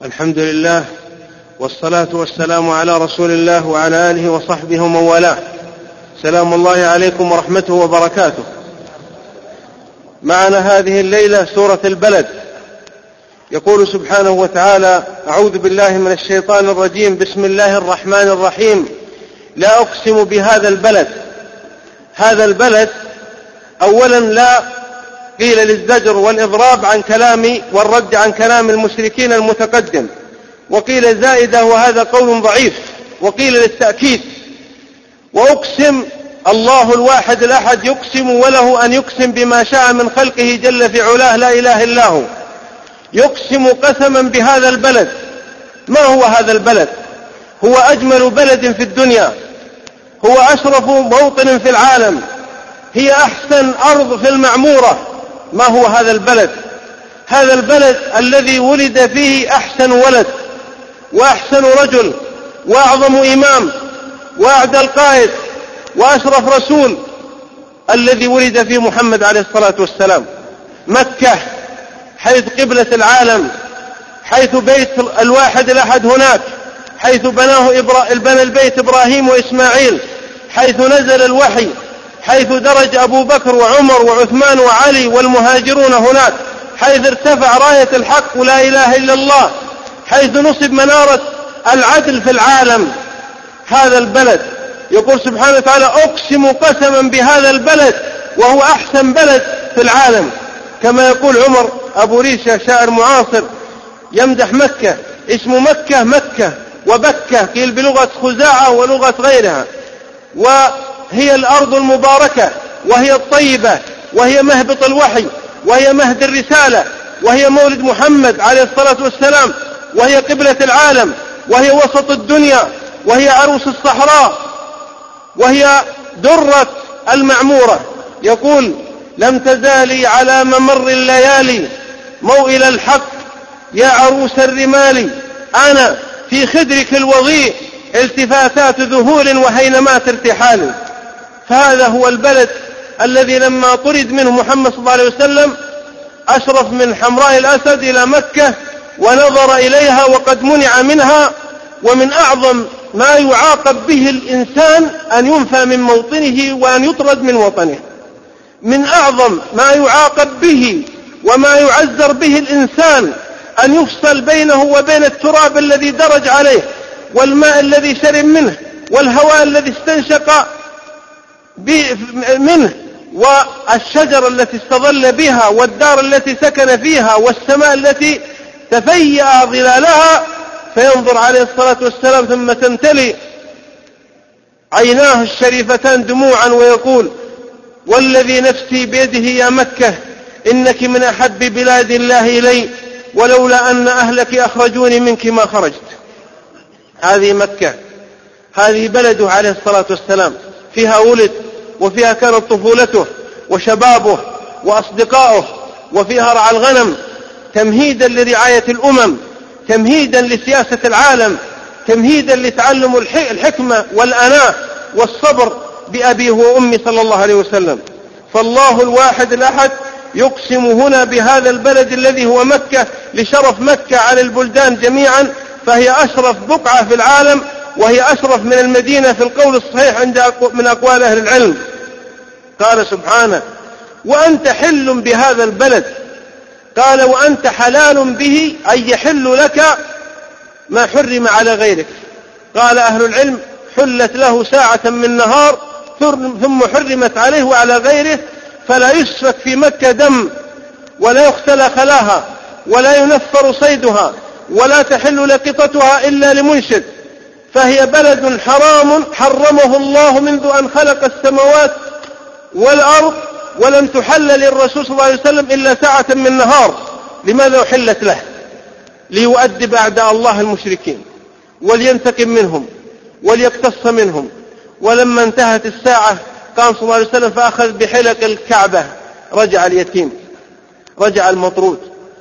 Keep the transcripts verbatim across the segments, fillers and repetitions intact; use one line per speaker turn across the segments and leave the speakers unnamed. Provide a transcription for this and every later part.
الحمد لله والصلاة والسلام على رسول الله وعلى آله وصحبه ومن والاه. سلام الله عليكم ورحمته وبركاته. معنا هذه الليلة سورة البلد. يقول سبحانه وتعالى: أعوذ بالله من الشيطان الرجيم، بسم الله الرحمن الرحيم. لا أقسم بهذا البلد. هذا البلد أولا لا قيل للزجر والإضراب عن كلام والرد عن كلام المشركين المتقدم، وقيل زائدة وهذا قول ضعيف، وقيل للتأكيد. وأقسم الله الواحد الأحد يقسم، وله أن يقسم بما شاء من خلقه جل في علاه لا إله إلا هو. يقسم قسما بهذا البلد. ما هو هذا البلد؟ هو أجمل بلد في الدنيا، هو أشرف موطن في العالم، هي أحسن أرض في المعمورة. ما هو هذا البلد؟ هذا البلد الذي ولد فيه أحسن ولد وأحسن رجل وأعظم إمام وأعدل قائد وأشرف رسول، الذي ولد فيه محمد عليه الصلاة والسلام. مكة حيث قبلة العالم، حيث بيت الواحد الأحد هناك، حيث بناه إبرا... بنى البيت إبراهيم وإسماعيل، حيث نزل الوحي، حيث درج أبو بكر وعمر وعثمان وعلي والمهاجرون هناك، حيث ارتفع راية الحق ولا إله إلا الله، حيث نصب منارة العدل في العالم. هذا البلد يقول سبحانه وتعالى: أقسم قسما بهذا البلد وهو أحسن بلد في العالم. كما يقول عمر أبو ريشة شاعر معاصر يمدح مكة: اسم مكة مكة وبكة، قيل بلغة خزاعة ولغة غيرها، وهي الأرض المباركة، وهي الطيبة، وهي مهبط الوحي، وهي مهد الرسالة، وهي مولد محمد عليه الصلاة والسلام، وهي قبلة العالم، وهي وسط الدنيا، وهي عروس الصحراء، وهي درة المعمورة. يقول: لم تزالي على ممر الليالي موئل الحق يا عروس الرمال، أنا في خدرك الوضيء التفاتات ذهول وهينمات ارتحال. فهذا هو البلد الذي لما طرد منه محمد صلى الله عليه وسلم أشرف من حمراء الأسد إلى مكة ونظر إليها وقد منع منها. ومن أعظم ما يعاقب به الإنسان أن ينفى من موطنه وأن يطرد من وطنه. من أعظم ما يعاقب به وما يعذر به الإنسان أن يفصل بينه وبين التراب الذي درج عليه، والماء الذي شرب منه، والهواء الذي استنشق منه، والشجر التي استظل بها، والدار التي سكن فيها، والسماء التي تفيأ ظلالها. فينظر عليه الصلاة والسلام ثم تمتلئ عيناه الشريفتان دموعا ويقول: والذي نفسي بيده يا مكة إنك من أحب بلاد الله إلي، ولولا أن أهلك أخرجوني منك ما خرجت. هذه مكة، هذه بلده عليه الصلاة والسلام، فيها ولد، وفيها كانت طفولته وشبابه وأصدقائه، وفيها رعى الغنم تمهيدا لرعاية الأمم، تمهيدا لسياسة العالم، تمهيدا لتعلم الحكمة والأناة والصبر بأبيه وأمي صلى الله عليه وسلم. فالله الواحد الأحد يقسم هنا بهذا البلد الذي هو مكة لشرف مكة على البلدان جميعا، فهي أشرف بقعة في العالم، وهي أشرف من المدينة في القول الصحيح عند من أقوال أهل العلم. قال سبحانه: وأنت حل بهذا البلد. قال: وأنت حلال به، أي يحل لك ما حرم على غيرك. قال أهل العلم: حلت له ساعة من نهار ثم حرمت عليه وعلى غيره، فلا يسفك في مكة دم، ولا يختلى خلاها، ولا ينفر صيدها، ولا تحل لقطتها إلا لمنشد. فهي بلد حرام حرمه الله منذ أن خلق السماوات والأرض، ولم تحل للرسول صلى الله عليه وسلم إلا ساعة من نهار. لماذا أحلت له؟ ليؤدب أعداء الله المشركين، ولينتقم منهم، وليقتص منهم. ولما انتهت الساعة قام صلى الله عليه وسلم فأخذ بحلق الكعبة. رجع اليتيم، رجع المطرود،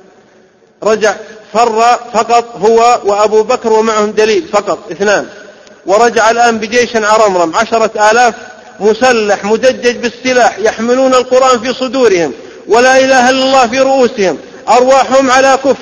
رجع فر فقط هو وأبو بكر ومعهم دليل فقط اثنان. ورجع الآن بجيش عرمرم عشرة آلاف مسلح مدجج بالسلاح، يحملون القرآن في صدورهم، ولا إله إلا الله في رؤوسهم، أرواحهم على كفهم،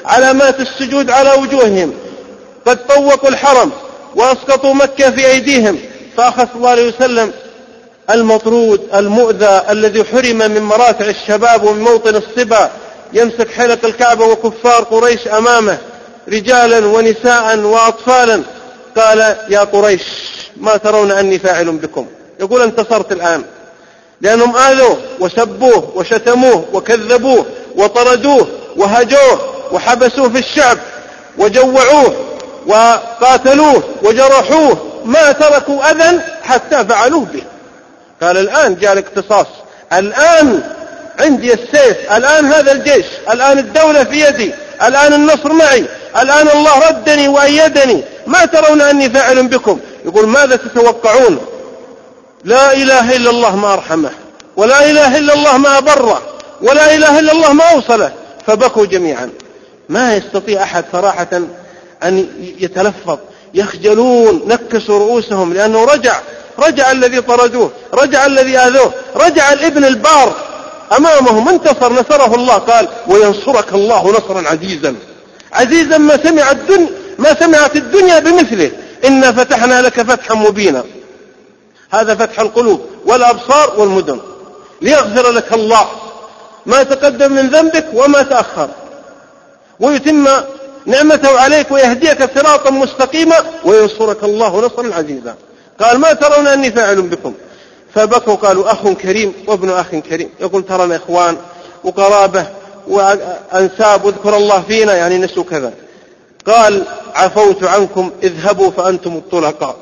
علامات السجود على وجوههم، قد طوقوا الحرم وأسقطوا مكة في أيديهم. فأخذ صلى الله عليه وسلم المطرود المؤذى الذي حرم من مراتع الشباب ومن موطن الصبا يمسك حلق الكعبة وكفار قريش أمامه رجالا ونساء وأطفالا، قال: يا قريش ما ترون أني فاعل بكم؟ يقول: انتصرت الآن، لأنهم آذوه وسبوه وشتموه وكذبوه وطردوه وهجوه وحبسوه في الشعب وجوعوه وقاتلوه وجرحوه، ما تركوا أذى حتى فعلوه به. قال: الآن جاء الاقتصاص، الآن عندي السيف، الآن هذا الجيش، الآن الدولة في يدي، الآن النصر معي، الآن الله ردني وأيدني، ما ترون أني فاعل بكم؟ يقول: ماذا تتوقعون؟ لا إله إلا الله ما أرحمه، ولا إله إلا الله ما أبره، ولا إله إلا الله ما أوصله. فبكوا جميعا. ما يستطيع أحد صراحة أن يتلفظ، يخجلون، نكسوا رؤوسهم، لأنه رجع رجع الذي طردوه، رجع الذي آذوه، رجع الابن البار أمامهم، انتصر، نصره الله. قال: وينصرك الله نصرا عزيزا، عزيزا ما سمع الدنيا ما سمعت الدنيا بمثله، إنا فتحنا لك فتحا مبينا. هذا فتح القلوب والأبصار والمدن، ليغفر لك الله ما تقدم من ذنبك وما تأخر، ويتم نعمته عليك ويهديك صراطا مستقيما، وينصرك الله نصرا عزيزا. قال: ما ترون أني فاعل بكم؟ فبكوا، قالوا: أخ كريم وابن أخ كريم. يقول: ترى إخوان وقرابة وأنساب، واذكر الله فينا، يعني نسوا كذا. قال: عفوت عنكم، اذهبوا فأنتم الطلقاء.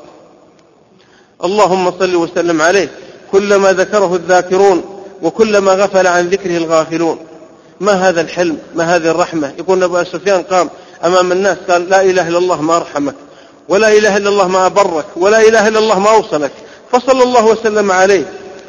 اللهم صل وسلم عليه. كلما ذكره الذاكرون وكلما غفل عن ذكره الغافلون. ما هذا الحلم، ما هذه الرحمة. يقول أبو سفيان قام أمام الناس قال: لا إله إلا الله ما أرحمك، ولا إله إلا الله ما أبرك، ولا إله إلا الله ما أوصلك. فصلى الله وسلم عليه.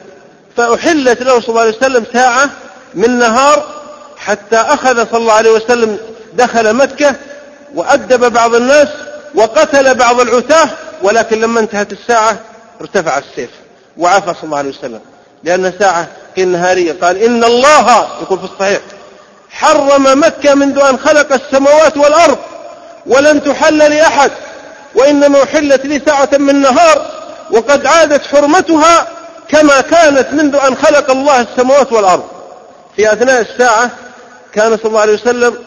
فأحلت له صلى الله عليه وسلم ساعة من نهار، حتى أخذ صلى الله عليه وسلم دخل مكة وأدب بعض الناس وقتل بعض العتاه، ولكن لما انتهت الساعة ارتفع السيف وعفى صلى الله عليه وسلم، لأن ساعة كالنهارية. قال: إن الله، يقول في الصحيح، حرم مكة منذ أن خلق السماوات والأرض، ولن تحل لأحد، وإنما أحلت لي ساعة من نهار، وقد عادت حرمتها كما كانت منذ أن خلق الله السماوات والأرض. في أثناء الساعة كان صلى الله عليه وسلم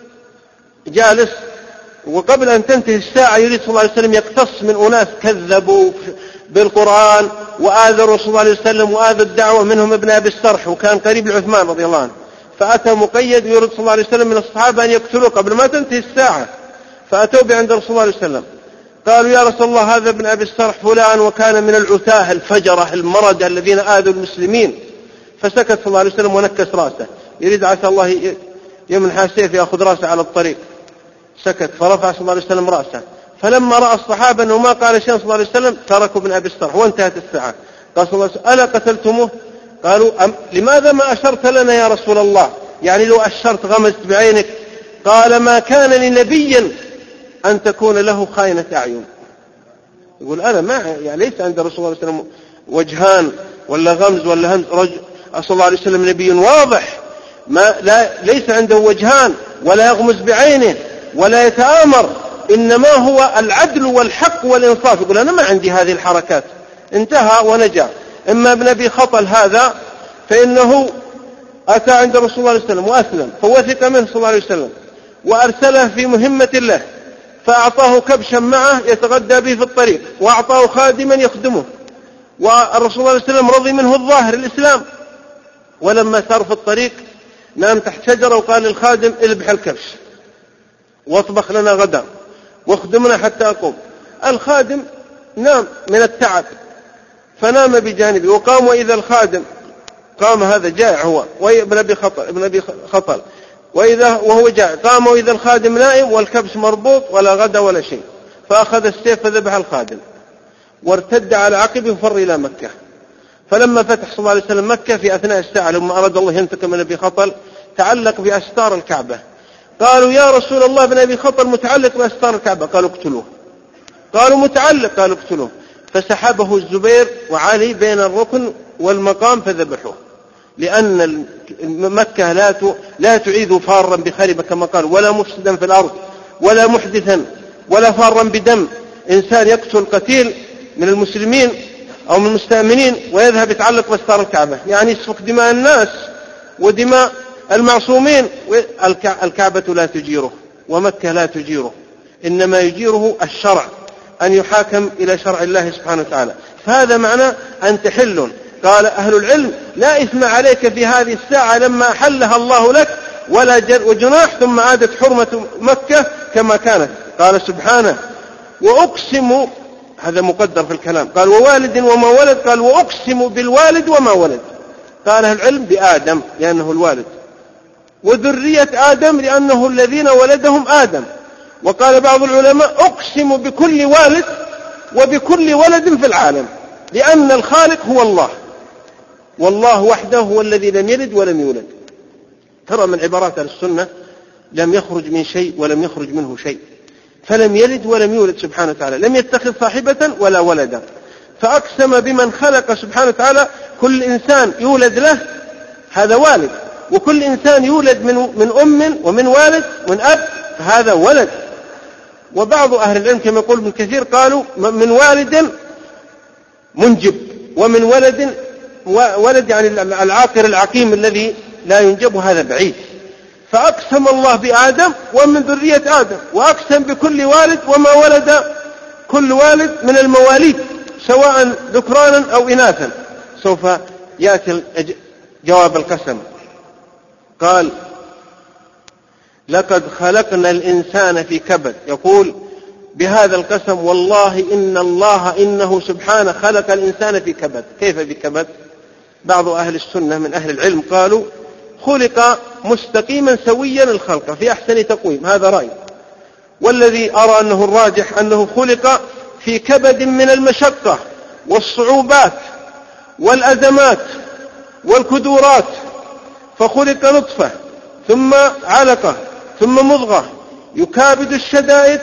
جالس، وقبل أن تنتهي الساعة يريد صلى الله عليه وسلم يقتص من أناس كذبوا بالقرآن وآذوا صلى الله عليه وسلم وآذوا الدعوة، منهم ابن أبي السرح، وكان قريب لعثمان رضي الله عنه. فأتى مقيد ويريد صلى الله عليه وسلم من الصحابة أن يقتلوه قبل ما تنتهي الساعة. فأتوا بعند رسول الله عليه وسلم، قالوا: يا رسول الله، هذا ابن أبي السرح فلان، وكان من العتاه الفجرة المردة الذين آذوا المسلمين. فسكت صلى الله عليه وسلم ونكس رأسه، يريد عسى الله يمنح السيف يأخذ رأسه على الطريق. سكت، فرفع صلى الله عليه وسلم رأسه. فلما رأى الصحابة أنه ما قال شيئا صلى الله عليه وسلم تركوا ابن أبي السرح وانتهت الساعة. قال صلى الله عليه وسلم: ألا قتلتموه؟ قالوا: أم لماذا ما أشرت لنا يا رسول الله؟ يعني لو أشرت غمزت بعينك. قال: ما كان لنبي أن تكون له خائنة أعين. يقول: أنا ما يعني ليس عند رسول الله صلى الله عليه وسلم وجهان ولا غمز ولا همز. رجل صلى الله عليه وسلم نبي واضح، ما لا ليس عنده وجهان ولا يغمز بعينه ولا يتآمر، إنما هو العدل والحق والإنصاف. يقول: أنا ما عندي هذه الحركات. انتهى ونجا. إما ابن أبي خطل هذا فإنه أتى عند رسول الله صلى الله عليه وسلم وأسلم، فوثق منه صلى الله عليه وسلم وأرسله في مهمة له، فأعطاه كبشا معه يتغدى به في الطريق، وأعطاه خادما يخدمه، والرسول صلى الله عليه وسلم رضي منه الظاهر الإسلام. ولما سار في الطريق نام تحت شجرة وقال للخادم: اذبح الكبش واطبخ لنا غدا واخدمنا حتى أقوم. الخادم نام من التعب فنام بجانبه، وقام وإذا الخادم قام، هذا جائع هو وابن أبي خطل ابن أبي خطل وإذا وهو جائع، قام وإذا الخادم نائم والكبش مربوط ولا غدا ولا شيء. فأخذ السيف فذبح الخادم وارتد على عقبه وفر إلى مكة. فلما فتح صلى الله عليه وسلم مكة في أثناء الساعة لما أراد الله ينتقم من أبي خطل تعلق بأستار الكعبة. قالوا: يا رسول الله، ابن أبي خطل متعلق بأستار الكعبة. قالوا: اقتلوه. قالوا: متعلق. قالوا: اقتلوه. فسحبه الزبير وعلي بين الركن والمقام فذبحوه. لأن مكة لا لا تعيد فارا بخربة كما قال، ولا مفسدا في الأرض، ولا محدثا، ولا فارا بدم. إنسان يقتل قتيل من المسلمين أو من المستأمنين ويذهب يتعلق بأستار الكعبة، يعني يسفك دماء الناس ودماء المعصومين. الكعبة لا تجيره ومكة لا تجيره، إنما يجيره الشرع، أن يحاكم إلى شرع الله سبحانه وتعالى. فهذا معنى أن تحل. قال أهل العلم: لا إثم عليك في هذه الساعة لما أحلها الله لك ولا جناح، ثم عادت حرمة مكة كما كانت. قال سبحانه: وأقسم، هذا مقدر في الكلام، قال ووالد وما ولد، قال وأقسم بالوالد وما ولد. قال أهل العلم بآدم لأنه الوالد، وذرية آدم لأنه الذين ولدهم آدم. وقال بعض العلماء: أقسم بكل والد وبكل ولد في العالم، لأن الخالق هو الله، والله وحده هو الذي لم يلد ولم يولد. ترى من عبارات السنة: لم يخرج من شيء ولم يخرج منه شيء، فلم يلد ولم يولد سبحانه وتعالى، لم يتخذ صاحبة ولا ولدا، فأقسم بمن خلق سبحانه وتعالى. كل إنسان يولد له هذا والد، وكل إنسان يولد من, من أم ومن والد من أب فهذا ولد. وبعض أهل العلم كما يقول ابن كثير قالوا: من والد منجب، ومن ولد ولد يعني العاقر العقيم الذي لا ينجب، هذا بعيد. فأقسم الله بآدم ومن ذرية آدم، وأقسم بكل والد وما ولد كل والد من المواليد سواء ذكرانا أو إناثا. سوف يأتي جواب القسم. قال: لقد خلقنا الإنسان في كبد. يقول بهذا القسم: والله إن الله إنه سبحانه خلق الإنسان في كبد. كيف في كبد؟ بعض أهل السنة من أهل العلم قالوا: خلق مستقيما سويا الخلق في أحسن تقويم، هذا رأي. والذي أرى أنه الراجح أنه خلق في كبد من المشقة والصعوبات والأزمات والكدورات، فخلق نطفة ثم علقة ثم مضغة، يكابد الشدائد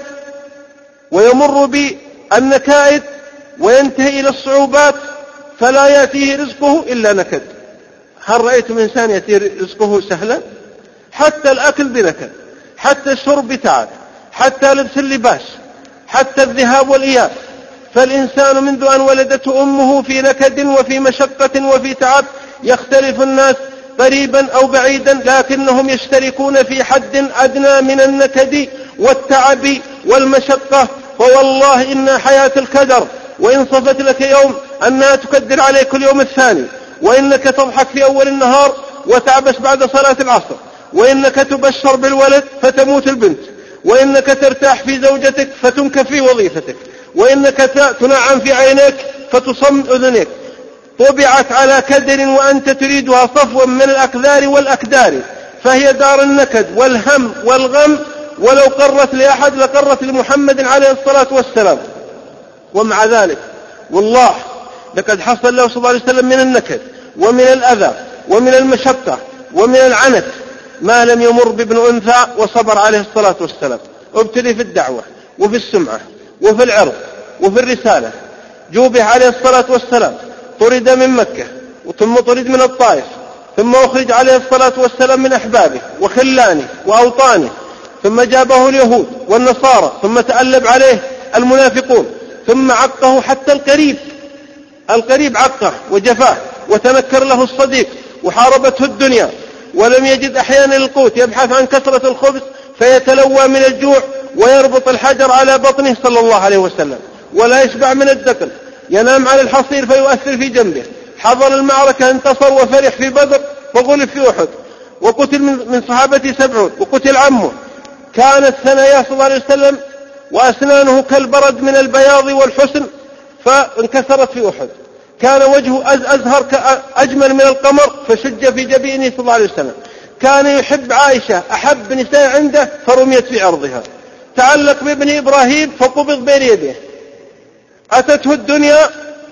ويمر بالنكائد وينتهي إلى الصعوبات، فلا يأتيه رزقه إلا نكد. هل رأيتم إنسان يأتيه رزقه سهلا؟ حتى الأكل بنكد، حتى الشرب بتعب، حتى لبس اللباس، حتى الذهاب والإياب. فالإنسان منذ أن ولدته أمه في نكد وفي مشقة وفي تعب. يختلف الناس قريبا أو بعيدا، لكنهم يشتركون في حد أدنى من النكد والتعب والمشقة. فوالله إن حياة الكدر، وإن صفت لك يوم أنها تكدر عليك اليوم الثاني، وإنك تضحك في أول النهار وتعبس بعد صلاة العصر، وإنك تبشر بالولد فتموت البنت، وإنك ترتاح في زوجتك فتنكف في وظيفتك، وإنك تنعم في عينيك فتصم أذنك. طبعت على كدر وأنت تريدها صفوا من الأكدار والأكدار، فهي دار النكد والهم والغم، ولو قرت لأحد لقرت لمحمد عليه الصلاة والسلام. ومع ذلك والله لقد حصل له صلى الله عليه وسلم من النكد ومن الأذى ومن المشقة ومن العنت ما لم يمر بابن أنثى وصبر عليه الصلاة والسلام. ابتلي في الدعوة وفي السمعة وفي العرض وفي الرسالة. جوبه عليه الصلاة والسلام، طرد من مكة ثم طرد من الطائف، ثم أخرج عليه الصلاة والسلام من أحبابه وخلانه وأوطانه، ثم جابه اليهود والنصارى، ثم تألب عليه المنافقون، ثم عقه حتى القريب القريب عقه وجفاه، وتنكر له الصديق، وحاربته الدنيا، ولم يجد أحيانا القوت، يبحث عن كثرة الخبز فيتلوى من الجوع ويربط الحجر على بطنه صلى الله عليه وسلم، ولا يشبع من الدقل، ينام على الحصير فيؤثر في جنبه. حضر المعركة، انتصر وفرح في بدر، وغلب في أحد، وقتل من صحابته سبعون، وقتل عمه. كانت ثناياه صلى الله عليه وسلم وأسنانه كالبرد من البياض والحسن فانكسرت في أحد. كان وجهه أزهر أجمل من القمر فشج في جبينه صلى الله عليه وسلم. كان يحب عائشة أحب نساء عنده فرميت في عرضها. تعلق بابن إبراهيم فقبض بين يديه. أتته الدنيا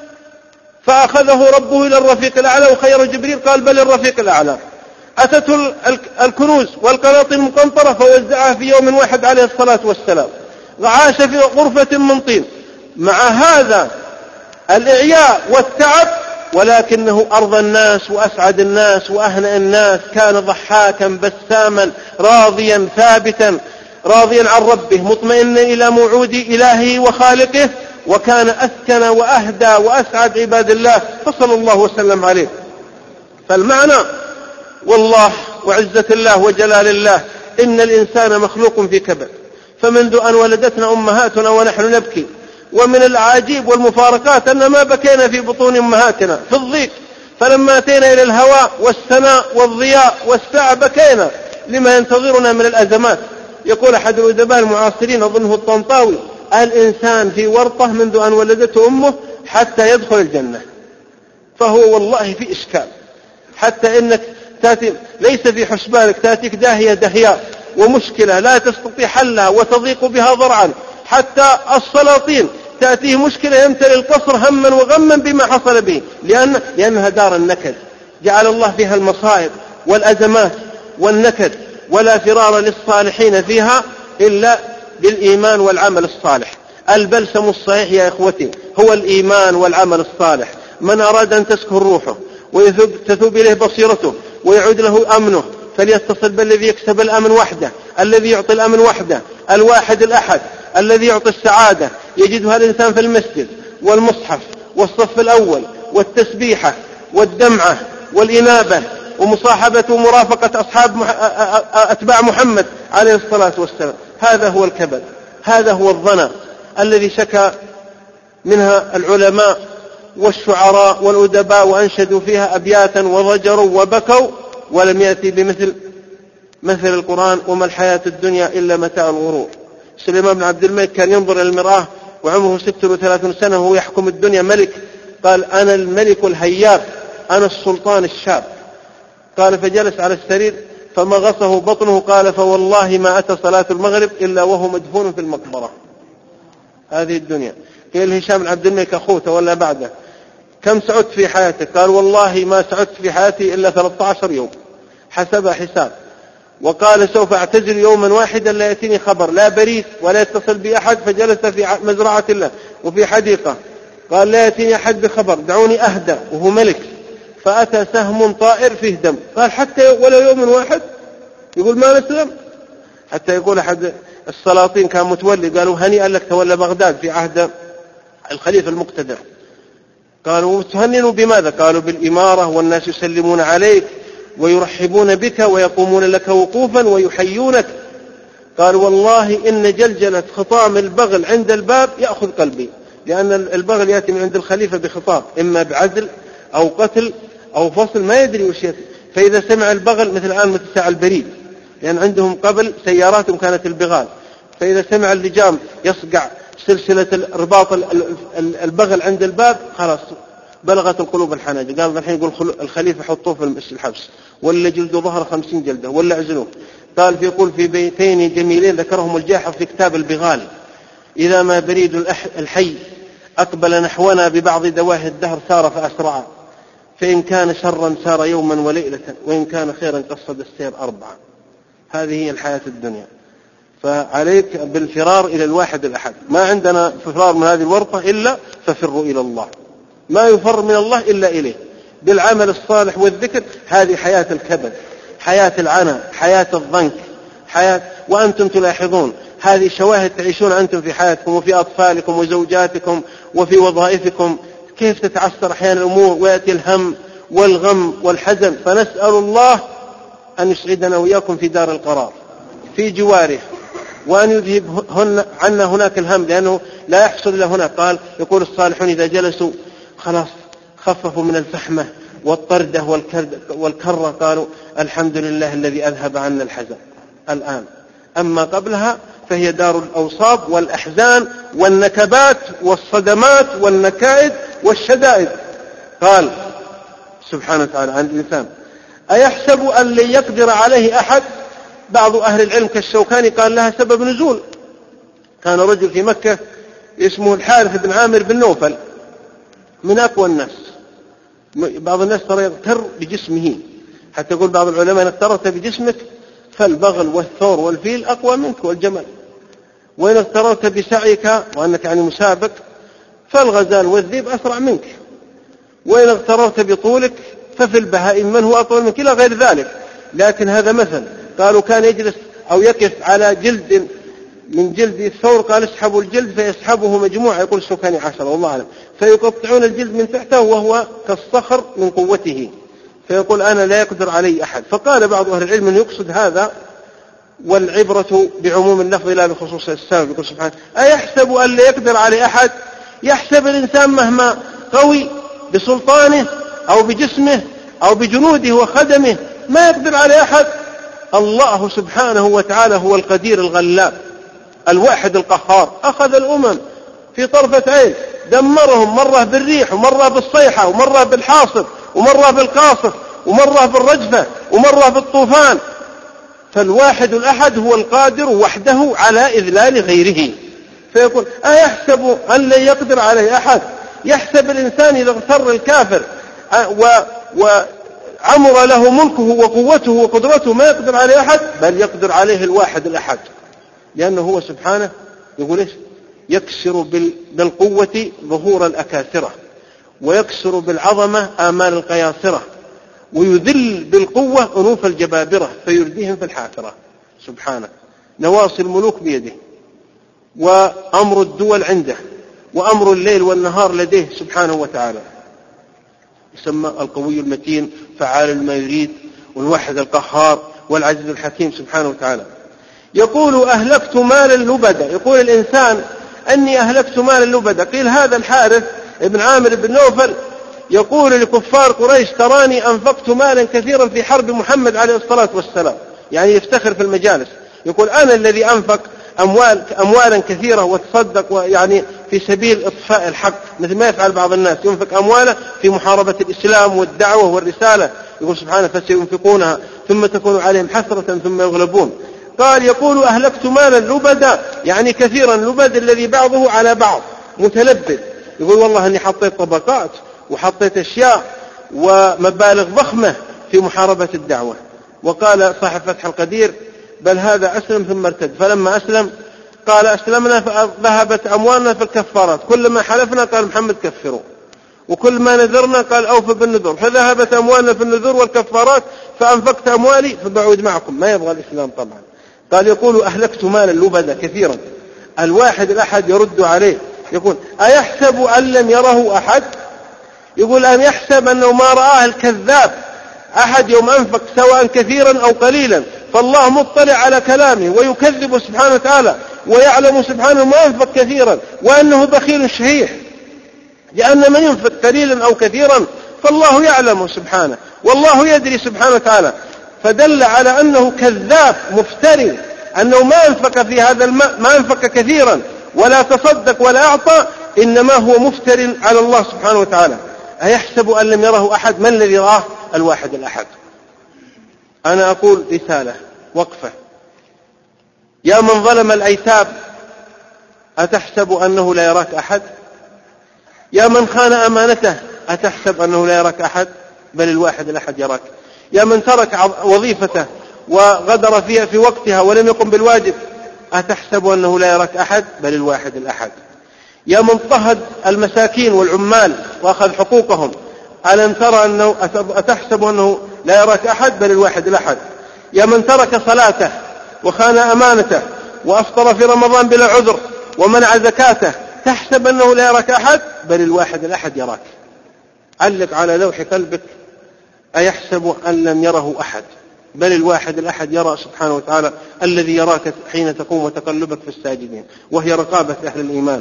فأخذه ربه إلى الرفيق الأعلى، وخير جبريل قال بل الرفيق الأعلى. أتته الكنوز والقناطر المقنطرة فوزعها في يوم واحد عليه الصلاة والسلام. عاش في غرفة من طين. مع هذا الإعياء والتعب ولكنه أرضى الناس وأسعد الناس وأهنأ الناس، كان ضحاكا بساما راضيا ثابتا راضيا عن ربه مطمئنا إلى موعود إلهه وخالقه، وكان أسكن وأهدى وأسعد عباد الله، فصلى الله وسلم عليه. فالمعنى والله وعزة الله وجلال الله إن الإنسان مخلوق في كبد، فمنذ أن ولدتنا أمهاتنا ونحن نبكي، ومن العجيب والمفارقات أن ما بكينا في بطون أمهاتنا في الضيق، فلما أتينا إلى الهواء والسماء والضياء والساعة بكينا لما ينتظرنا من الأزمات. يقول أحد الأدباء المعاصرين أظنه الطنطاوي: الإنسان في ورطة منذ أن ولدته أمه حتى يدخل الجنة. فهو والله في إشكال، حتى إنك تأتي ليس في حسبانك، تأتيك داهية دهياء ومشكلة لا تستطيع حلها وتضيق بها ضرعا، حتى السلاطين تأتيه مشكلة يمتلئ القصر هما وغما بما حصل به، لأن لأنها دار النكد، جعل الله فيها المصائب والأزمات والنكد، ولا فرار للصالحين فيها إلا بالإيمان والعمل الصالح. البلسم الصحيح يا إخوتي هو الإيمان والعمل الصالح. من أراد أن تسكن روحه وتثوب إليه بصيرته ويعود له أمنه فليتصل بالذي يكسب الأمن وحده، الذي يعطي الأمن وحده، الواحد الأحد الذي يعطي السعادة. يجدها الإنسان في المسجد والمصحف والصف الأول والتسبيحة والدمعة والإنابة ومصاحبة ومرافقة أصحاب أتباع محمد عليه الصلاة والسلام. هذا هو الكبد، هذا هو الظنا الذي شكى منها العلماء والشعراء والأدباء وأنشدوا فيها أبياتا وضجروا وبكوا، ولم يأتي بمثل مثل القرآن: وما الحياة الدنيا إلا متاع الغرور. سليمان بن عبد الملك كان ينظر إلى المرآة وعمره ست وثلاثون سنة وهو يحكم الدنيا ملك، قال: أنا الملك الهياب، أنا السلطان الشاب. قال: فجلس على السرير فمغصه بطنه، قال: فوالله ما أتى صلاة المغرب إلا وهو مدفون في المقبرة. هذه الدنيا. قيل هشام بن عبد الملك أخوه ولا بعده: كم سعدت في حياتك؟ قال: والله ما سعدت في حياتي إلا ثلاثة عشر يوم، حسب حساب. وقال: سوف أعتزل يوما واحدا لا يأتيني خبر، لا بريد ولا يتصل بي أحد، فجلس في مزرعة الله وفي حديقة، قال: لا يأتيني أحد بخبر، دعوني أهدى، وهو ملك. فأتى سهم طائر فيه دم، قال: حتى ولا يوم واحد؟ يقول: ما نسلم. حتى يقول أحد السلاطين كان متولي، قالوا: هنيئا لك تولى بغداد في عهد الخليفة المقتدر. قالوا: تهننوا بماذا؟ قالوا: بالإمارة، والناس يسلمون عليك ويرحبون بك ويقومون لك وقوفا ويحيونك. قال: والله إن جلجلة خطام البغل عند الباب يأخذ قلبي، لأن البغل يأتي من عند الخليفة بخطاب، إما بعزل أو قتل أو فصل، ما يدري وش يأتي. فإذا سمع البغل مثل الآن مثل ساعة البريد، لأن عندهم قبل سياراتهم كانت البغال، فإذا سمع اللجام يصقع سلسلة الرباط البغل عند الباب، خلاص بلغت القلوب الحناجر. قال: الحين يقول الخليفة حطوه في الحبس، ولا جلده ظهر خمسين جلدة، ولا عزلوه. قال: في يقول في بيتين جميلين ذكرهم الجاحظ في كتاب البغال: إذا ما بريد الحي أقبل نحونا ببعض دواهي الدهر سار فأسرع، فإن كان شرا سار يوما وليلة، وإن كان خيرا قصد السير أربعة. هذه هي الحياة الدنيا. فعليك بالفرار إلى الواحد الأحد. ما عندنا فرار من هذه الورطة إلا ففروا إلى الله، ما يفر من الله إلا إليه بالعمل الصالح والذكر. هذه حياة الكبد، حياة العنى، حياة الضنك، حياة. وأنتم تلاحظون هذه شواهد تعيشون أنتم في حياتكم وفي أطفالكم وزوجاتكم وفي وظائفكم، كيف تتعسر أحيانا الأمور ويأتي الهم والغم والحزن. فنسأل الله أن يسعدنا وإياكم في دار القرار في جواره، وأن يذهب عنا هناك الهم، لأنه لا يحصل إلا هناك. قال يقول الصالحون إذا جلسوا خلاص خففوا من الفحمة والطردة والكرة، قالوا: الحمد لله الذي أذهب عنا الحزن. الآن أما قبلها فهي دار الأوصاب والأحزان والنكبات والصدمات والنكائد والشدائد. قال سبحانه وتعالى عن الإنسان: أيحسب أن لن يقدر عليه أحد؟ بعض أهل العلم كالشوكاني قال لها سبب نزول. كان رجل في مكة اسمه الحارث بن عامر بن نوفل، من أقوى الناس. بعض الناس ترى يغتر بجسمه، حتى يقول بعض العلماء: إن اغترت بجسمك فالبغل والثور والفيل أقوى منك والجمل، وإن اغترت بسعيك وأنك يعني مسابق فالغزال والذئب أسرع منك. وإن اغتررت بطولك ففي البهائم من هو أطول منك إلى غير ذلك. لكن هذا مثل. قالوا كان يجلس أو يقف على جلد من جلد الثور، قال اسحبوا الجلد فيسحبه مجموعة، يقول سكاني عشرة والله أعلم، فيقطعون الجلد من تحته وهو كالصخر من قوته، فيقول أنا لا يقدر علي أحد. فقال بعض أهل العلم أن يقصد هذا والعبرة بعموم اللفظ لا بخصوص السبب. يقول سبحانه أيحسب أن لا يقدر علي أحد؟ يحسب الإنسان مهما قوي بسلطانه أو بجسمه أو بجنوده وخدمه ما يقدر علي أحد. الله سبحانه وتعالى هو القدير الغلاب الواحد القهار، أخذ الأمم في طرفة عين، دمرهم مرة بالريح ومرة بالصيحة ومرة بالحاصب ومرة بالقاصف ومرة بالرجفة ومرة بالطوفان. فالواحد الأحد هو القادر وحده على إذلال غيره. فيقول أيحسب أن لن يقدر عليه أحد؟ يحسب الإنسان إذا اغتر الكافر وعمر له ملكه وقوته وقدرته ما يقدر عليه أحد، بل يقدر عليه الواحد الأحد، لأنه هو سبحانه يقول إيش؟ يكسر بالقوة ظهور الأكاسرة، ويكسر بالعظمة آمال القياصرة، ويذل بالقوة أنوف الجبابرة فيرديهم في الحافرة. سبحانه نواصي الملوك بيده، وأمر الدول عنده، وأمر الليل والنهار لديه سبحانه وتعالى. يسمى القوي المتين فعال لما يريد، والواحد القهار والعزيز الحكيم سبحانه وتعالى. يقول أهلكت مالا لبدا، يقول الإنسان أني أهلكت مالا لبدا. قيل هذا الحارث ابن عامر بن نوفل يقول لكفار قريش تراني أنفقت مالا كثيرا في حرب محمد عليه الصلاة والسلام، يعني يفتخر في المجالس، يقول أنا الذي أنفق أموال أموالا كثيرة وتصدق ويعني في سبيل إطفاء الحق، مثل ما يفعل بعض الناس ينفق أمواله في محاربة الإسلام والدعوة والرسالة. يقول سبحانه فسينفقونها ثم تكون عليهم حسرة ثم يغلبون. قال يقول أهلكت مالا لبدا، يعني كثيرا لبد الذي بعضه على بعض متلبد. يقول والله أني حطيت طبقات وحطيت أشياء ومبالغ ضخمة في محاربة الدعوة. وقال صاحب فتح القدير بل هذا أسلم ثم ارتد، فلما أسلم قال أسلمنا فذهبت أموالنا في الكفارات، كل ما حلفنا قال محمد كفروا، وكل ما نذرنا قال أوفى بالنذور، فذهبت أموالنا في النذور والكفارات فأنفقت أموالي فبعود معكم. ما يبغى الإسلام طبعا. قال يقول أهلكت مالا لبدا كثيرا. الواحد الأحد يرد عليه يقول أيحسب أن لم يره أحد؟ يقول أن يحسب أنه ما رآه الكذاب أحد يوم أنفق سواء كثيرا أو قليلا، فالله مطلع على كلامه ويكذب سبحانه وتعالى، ويعلم سبحانه ما ينفق كثيرا وأنه بخيل شحيح، لأن من ينفق قليلا أو كثيرا فالله يعلم سبحانه والله يدري سبحانه وتعالى. فدل على أنه كذاب مفتري، أنه ما ينفق في هذا الماء، ما ينفق كثيرا ولا تصدق ولا أعطى، إنما هو مفتر على الله سبحانه وتعالى. أيحسب أن لم يره أحد؟ من الذي رآه؟ الواحد الأحد. أنا أقول رسالة وقفة، يا من ظلم الأيتام أتحسب أنه لا يراك أحد؟ يا من خان أمانته أتحسب أنه لا يراك أحد؟ بل الواحد الأحد يراك. يا من ترك وظيفته وغدر فيها في وقتها ولم يقم بالواجب أتحسب أنه لا يراك أحد؟ بل الواحد الأحد. يا من اضطهد المساكين والعمال وأخذ حقوقهم ألم ترى أنه أتحسب أنه لا يراك أحد؟ بل الواحد الأحد. يا من ترك صلاته وخان أمانته وأفطر في رمضان بلا عذر ومنع زكاته تحسب أنه لا يراك أحد؟ بل الواحد الأحد يراك. علق على لوح قلبك أيحسب أن لم يره أحد؟ بل الواحد الأحد يرى سبحانه وتعالى، الذي يراك حين تقوم وتقلبك في الساجدين، وهي رقابة أهل الإيمان.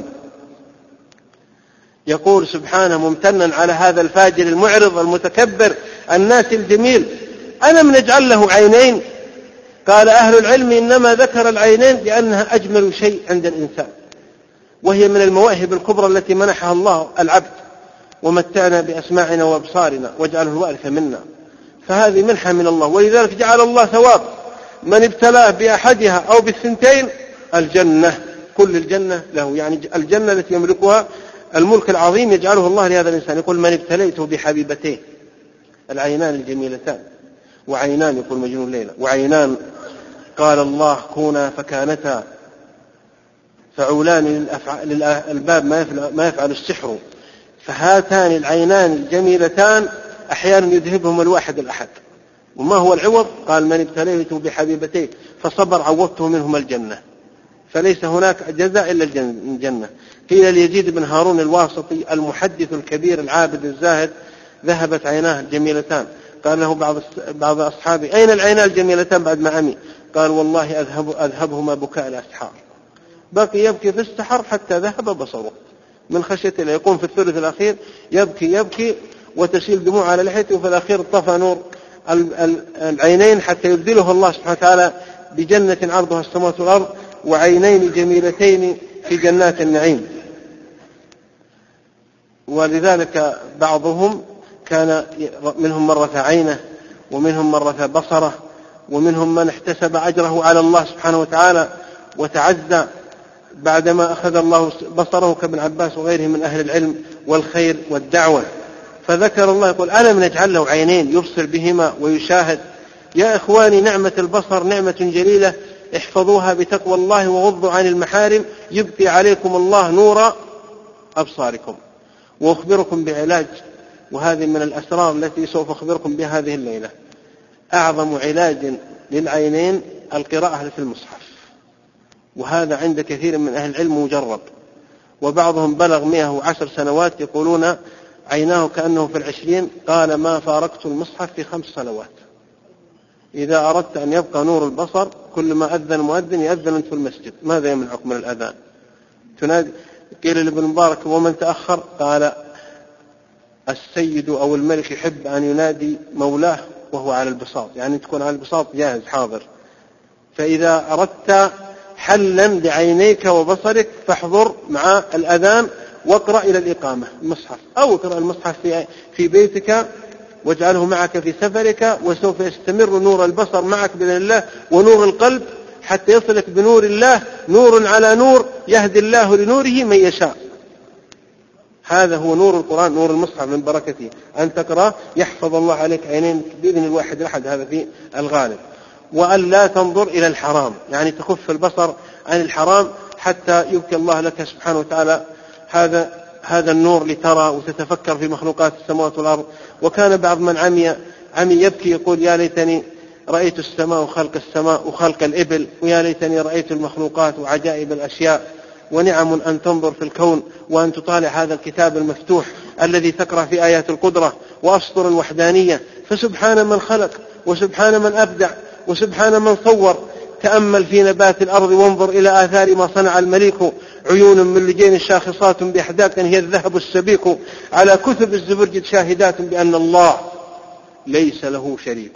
يقول سبحانه ممتنا على هذا الفاجر المعرض المتكبر الناس الجميل ألم نجعل له عينين؟ قال أهل العلم إنما ذكر العينين لأنها أجمل شيء عند الإنسان، وهي من المواهب الكبرى التي منحها الله العبد. ومتعنا بأسماعنا وأبصارنا واجعله الوارث منا، فهذه منحة من الله. ولذلك جعل الله ثواب من ابتلاه بأحدها أو بالثنتين الجنة، كل الجنة له، يعني الجنة التي يملكها الملك العظيم يجعله الله لهذا الإنسان. يقول من ابتليته بحبيبتيه، العينان الجميلتان، وعينان يقول مجنون ليلى، وعينان قال الله كونا فكانتا فعولان للألباب ما يفعل, ما يفعل السحر، فهاتان العينان الجميلتان أحيانا يذهبهم الواحد الأحد. وما هو العوض؟ قال من ابتليت بحبيبتيه فصبر عوضته منهما الجنة. فليس هناك جزاء إلا الجنة. قيل ليزيد بن هارون الواسطي المحدث الكبير العابد الزاهد ذهبت عيناه الجميلتان. قال له بعض بعض أصحابه أين العينان الجميلتان بعد ما عمي؟ قال والله أذهب أذهبهما بكاء الأسحار. بقي يبكي في السحر حتى ذهب بصره من خشية الله. يقوم في الثلث الأخير يبكي يبكي وتسيل دموع على لحيته، وفي الأخير طفى نور العينين حتى يبدله الله سبحانه وتعالى بجنة عرضها السماوات والأرض وعينين جميلتين في جنات النعيم. ولذلك بعضهم كان منهم من رفع عينه، ومنهم من رفع بصره، ومنهم من احتسب أجره على الله سبحانه وتعالى وتعزى بعدما أخذ الله بصره كابن عباس وغيره من أهل العلم والخير والدعوة. فذكر الله يقول ألم نجعل له عينين يبصر بهما ويشاهد. يا إخواني نعمة البصر نعمة جليلة، احفظوها بتقوى الله وغضوا عن المحارم يبقي عليكم الله نور أبصاركم. وأخبركم بعلاج، وهذه من الأسرار التي سوف أخبركم بها هذه الليلة. أعظم علاج للعينين القراءة في المصحف، وهذا عند كثير من أهل العلم مجرب، وبعضهم بلغ مئة وعشر سنوات يقولون عيناه كأنه في العشرين. قال ما فارقت المصحف في خمس صلوات. إذا أردت أن يبقى نور البصر كل ما أذن مؤذن يأذن أنت في المسجد، ماذا يمنعك من الأذان؟ تنادي. قيل لابن مبارك ومن تأخر؟ قال السيد أو الملك يحب أن ينادي مولاه وهو على البساط، يعني تكون على البساط جاهز حاضر. فإذا أردت حلا لعينيك وبصرك فاحضر مع الأذان واقرأ إلى الإقامة المصحف، أو اقرأ المصحف في, في بيتك واجعله معك في سفرك، وسوف يستمر نور البصر معك بإذن الله ونور القلب حتى يصلك بنور الله نور على نور يهدي الله لنوره من يشاء. هذا هو نور القرآن، نور المصحف من بركته أن تقرأ يحفظ الله عليك عينين بإذن الواحد الأحد، هذا في الغالب. وأن لا تنظر إلى الحرام، يعني تكف البصر عن الحرام حتى يبكي الله لك سبحانه وتعالى هذا هذا النور لترى وتتفكر في مخلوقات السماوات والأرض. وكان بعض من عمي عمي يبكي يقول يا ليتني رأيت السماء وخلق السماء وخلق الإبل، ويا ليتني رأيت المخلوقات وعجائب الأشياء. ونعم أن تنظر في الكون وأن تطالع هذا الكتاب المفتوح الذي تقرأ في آيات القدرة وأسطر الوحدانية. فسبحان من خلق، وسبحان من أبدع، وسبحان من صور. تأمل في نبات الأرض وانظر إلى آثار ما صنع المليك. عيون من لجين شاخصات بأحداق هي الذهب السبيك، على كثب الزبرجد شاهدات بأن الله ليس له شريك.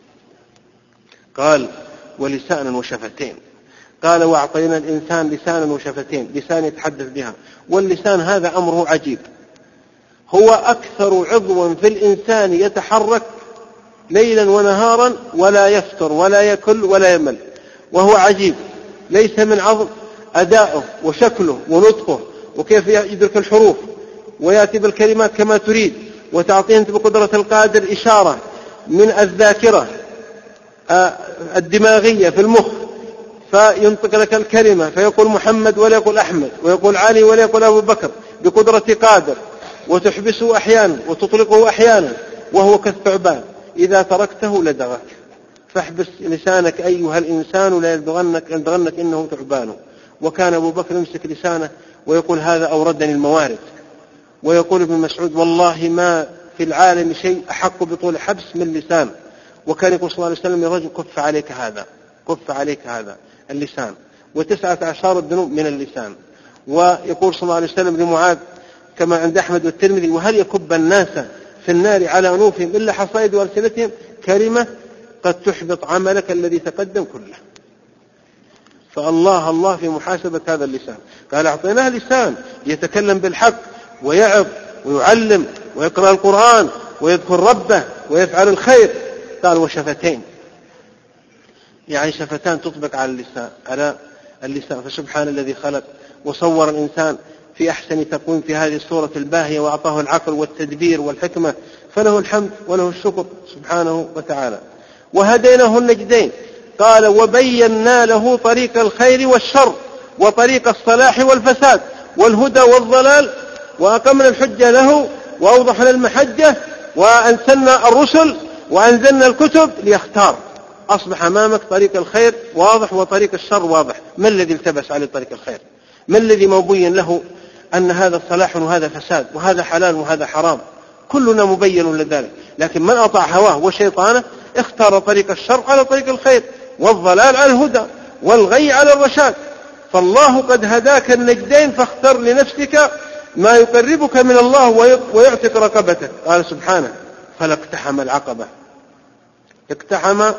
قال ولسانا وشفتين. قال وأعطينا الإنسان لسانا وشفتين، لسان يتحدث بها. واللسان هذا أمره عجيب، هو أكثر عضو في الإنسان يتحرك ليلا ونهارا ولا يفتر ولا يكل ولا يمل، وهو عجيب. ليس من عظم أداؤه وشكله ونطقه وكيف يدرك الحروف ويأتي بالكلمات كما تريد، وتعطيه أنت بقدرة القادر إشارة من الذاكرة الدماغية في المخ فينطق لك الكلمة فيقول محمد ولا يقول أحمد، ويقول علي ولا يقول أبو بكر بقدرة قادر، وتحبسه أحيانا وتطلقه أحيانا وهو كالثعبان إذا تركته لدغك. فاحبس لسانك أيها الإنسان لا يلدغنك يلدغنك إنه ثعبان. وكان أبو بكر يمسك لسانه ويقول هذا أوردني الموارد. ويقول ابن مسعود والله ما في العالم شيء أحق بطول حبس من لسان. وكان يقول صلى الله عليه وسلم يا رجل كف عليك هذا، كف عليك هذا اللسان، وتسعة عشر الذنوب من اللسان. ويقول صلى الله عليه وسلم لمعاذ كما عند أحمد والترمذي وهل يكب الناس في النار على أنوفهم إلا حصائد ألسنتهم، كلمة قد تحبط عملك الذي تقدم كله. فالله الله في محاسبة هذا اللسان. قال أعطيناه لسان يتكلم بالحق ويعظ ويعلم ويقرأ القرآن ويذكر ربه ويفعل الخير. قال وشفتين، يعني شفتان تطبق على اللسان على اللسان. فسبحان الذي خلق وصور الإنسان في أحسن تقويم في هذه الصورة الباهية، وأعطاه العقل والتدبير والحكمة، فله الحمد وله الشكر سبحانه وتعالى. وهديناه النجدين. قال وبينا له طريق الخير والشر وطريق الصلاح والفساد والهدى والضلال وأقمنا الحجة له وأوضحنا المحجة وأنزلنا الرسل وأنزلنا الكتب ليختار. أصبح أمامك طريق الخير واضح وطريق الشر واضح. ما الذي التبس على طريق الخير؟ ما الذي مبين له أن هذا صلاح وهذا فساد وهذا حلال وهذا حرام؟ كلنا مبين لذلك. لكن من أطاع هواه وشيطانه اختار طريق الشر على طريق الخير، والضلال على الهدى، والغي على الرشاد. فالله قد هداك النجدين فاختر لنفسك ما يقربك من الله ويعتق رقبتك. قال سبحانه: فلا اقتحم العقبة. اقتحم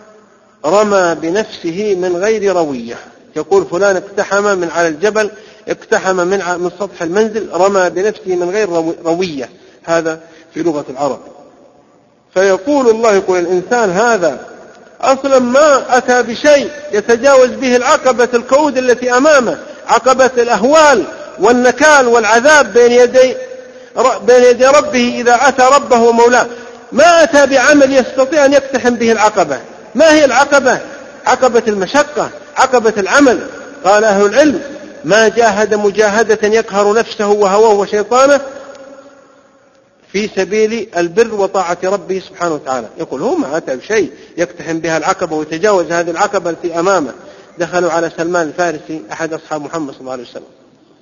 رمى بنفسه من غير روية. يقول فلان اقتحم من على الجبل، اقتحم من من سطح المنزل، رمى بنفسه من غير روية. هذا في لغة العرب. فيقول الله، يقول الإنسان هذا أصلا ما أتى بشيء يتجاوز به العقبة الكؤود التي أمامه، عقبة الأهوال والنكال والعذاب بين يدي بين يدي ربه إذا أتى ربه ومولاه. ما أتى بعمل يستطيع أن يقتحم به العقبة. ما هي العقبة؟ عقبة المشقة، عقبة العمل. قال أهل العلم: ما جاهد مجاهدة يقهر نفسه وهواه وشيطانه في سبيل البر وطاعة ربه سبحانه وتعالى. يقول هو ما أتى بشيء يقتحم بها العقبة ويتجاوز هذه العقبة التي أمامه. دخلوا على سلمان الفارسي أحد أصحاب محمد صلى الله عليه وسلم،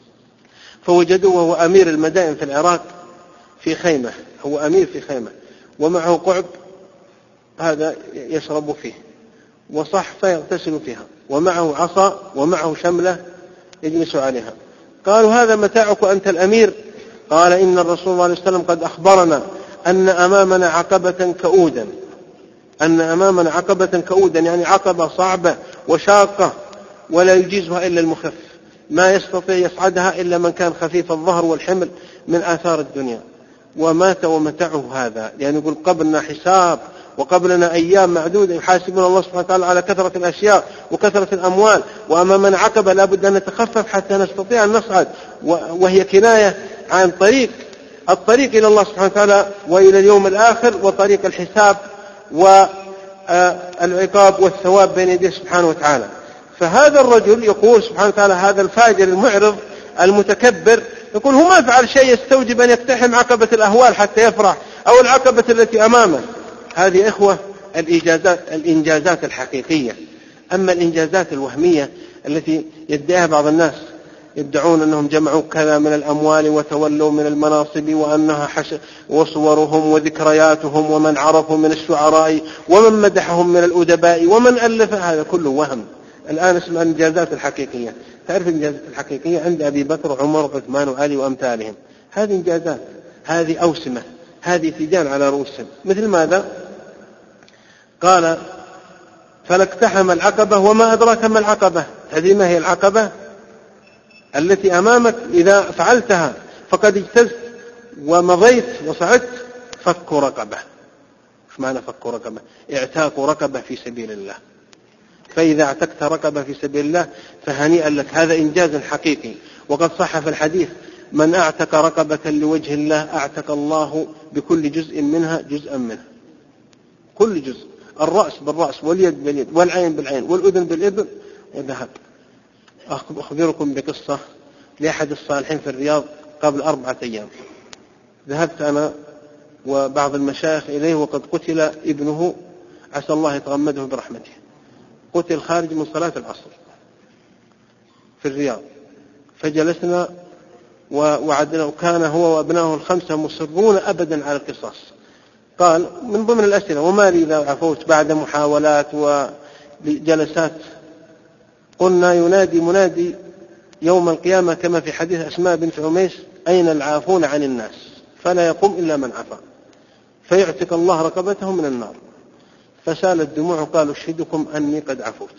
فوجدوه وهو أمير المدائن في العراق في خيمة، هو أمير في خيمة، ومعه قعب هذا يشرب فيه، وصحفة يغتسل فيها، ومعه عصا، ومعه شملة يجلس عليها. قالوا: هذا متاعك أنت الأمير؟ قال: إن الرسول صلى الله عليه وسلم قد أخبرنا أن أمامنا عقبة كؤودا، أن أمامنا عقبة كؤودا، يعني عقبة صعبة وشاقة ولا يجيزها إلا المخف، ما يستطيع يصعدها إلا من كان خفيف الظهر والحمل من آثار الدنيا. ومات ومتعه هذا، يعني يقول قبلنا حساب وقبلنا أيام معدودة يحاسبون الله سبحانه وتعالى على كثرة الأشياء وكثرة الأموال، وأمامنا عقبة لا بد أن نتخفف حتى نستطيع أن نصعد، وهي كناية عن طريق الطريق إلى الله سبحانه وتعالى وإلى اليوم الآخر، وطريق الحساب والعقاب والثواب بين يديه سبحانه وتعالى. فهذا الرجل يقول سبحانه وتعالى، هذا الفاجر المعرض المتكبر، يقول هو ما فعل شيء يستوجب أن يقتحم عقبة الأهوال حتى يفرح، أو العقبة التي أمامه. هذه إخوة الإنجازات, الإنجازات الحقيقية. أما الإنجازات الوهمية التي يدعيها بعض الناس، يدعون أنهم جمعوا كذا من الأموال وتولوا من المناصب، وأنها حشر وصورهم وذكرياتهم ومن عرفوا من الشعراء ومن مدحهم من الأدباء ومن ألف، هذا كله وهم. الآن اسمها الإنجازات الحقيقية. تعرف الإنجازات الحقيقية عند أبي بكر وعمر وعثمان وعلي وأمثالهم، هذه إنجازات، هذه أوسمة، هذه تيجان على رؤوسهم. مثل ماذا؟ قال: فلاقتحم العقبة وما أدراك ما العقبة. هذه ما هي العقبة؟ التي أمامك إذا فعلتها فقد اجتزت ومضيت وصعدت. فك رقبة. ايش معنى فك رقبة؟ اعتاق رقبة في سبيل الله. فإذا اعتقت رقبة في سبيل الله فهنيئا لك، هذا إنجاز حقيقي. وقد صح في الحديث: من اعتق رقبة لوجه الله اعتق الله بكل جزء منها جزءا منه. كل جزء، الرأس بالرأس واليد باليد والعين بالعين والأذن بالإذن وذهب. أخبركم بقصة لأحد الصالحين في الرياض قبل أربعة أيام. ذهبت أنا وبعض المشايخ إليه وقد قتل ابنه، عسى الله يتغمده برحمته. قتل خارج من صلاة العصر في الرياض. فجلسنا ووعدنا، وكان هو وابنائه الخمسة مصرون أبدا على القصاص. قال من ضمن الأسئلة: وما لي إذا عفوت بعد محاولات وجلسات؟ قلنا: ينادي منادي يوم القيامة كما في حديث أسماء بنت عميس: أين العافون عن الناس؟ فلا يقوم إلا من عفا، فيعتق الله رقبته من النار. فسالت دموعه، قالوا: أشهدكم أني قد عفوت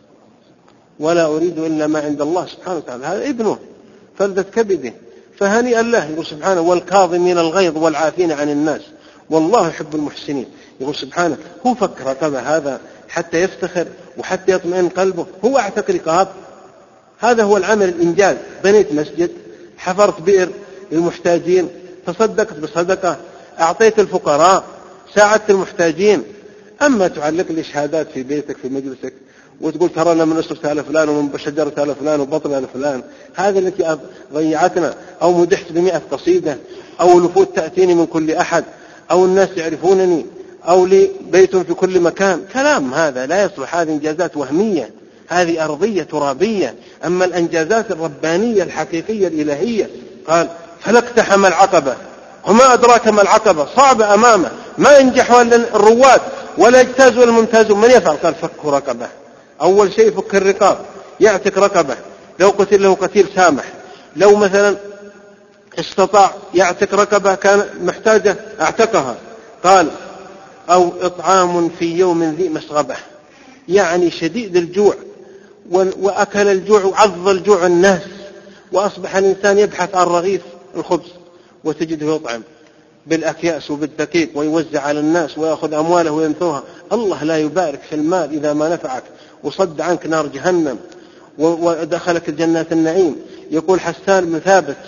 ولا أريد إلا ما عند الله سبحانه وتعالى. هذا ابنه فلذت كبده، فهنيئا له. يقول سبحانه: والكاظمين الغيظ والعافين عن الناس والله يحب المحسنين. يقول سبحانه: هو فك رقبة هذا حتى يفتخر وحتى يطمئن قلبه؟ هو اعتق رقاب؟ هذا هو العمل الإنجاز. بنيت مسجد، حفرت بئر للمحتاجين، تصدقت بصدقة، أعطيت الفقراء، ساعدت المحتاجين. أما تعلق لي شهادات في بيتك في مجلسك وتقول ترانا من أسرة على فلان ومن شجرة على فلان وبطن على فلان، هذه التي ضيعتنا. أو مدحت بمئة قصيدة، أو لفوت تأتيني من كل أحد، أو الناس يعرفونني، أو لي بيت في كل مكان. كلام هذا لا يصلح، هذه إنجازات وهمية، هذه أرضية ترابية. أما الإنجازات الربانية الحقيقية الإلهية، قال فلاقتحم العقبة، وما أدراك ما العقبة، صعب أمامه، ما ينجح الرواد ولا يجتاز الممتاز. من يفعل؟ قال فك رقبة. أول شيء فك الرقاب، يعتق رقبة، لو قتل له قتيل سامح. لو مثلا استطاع يعتق رقبة كان محتاجة اعتقها. قال أو إطعام في يوم ذي مسغبة، يعني شديد الجوع، وأكل الجوع وعض الجوع الناس، وأصبح الإنسان يبحث عن رغيف الخبز، وتجده يطعم بالأكياس وبالدقيق ويوزع على الناس ويأخذ أمواله وينثرها. الله لا يبارك في المال إذا ما نفعك وصد عنك نار جهنم ودخلك الجنات النعيم. يقول حسان بن ثابت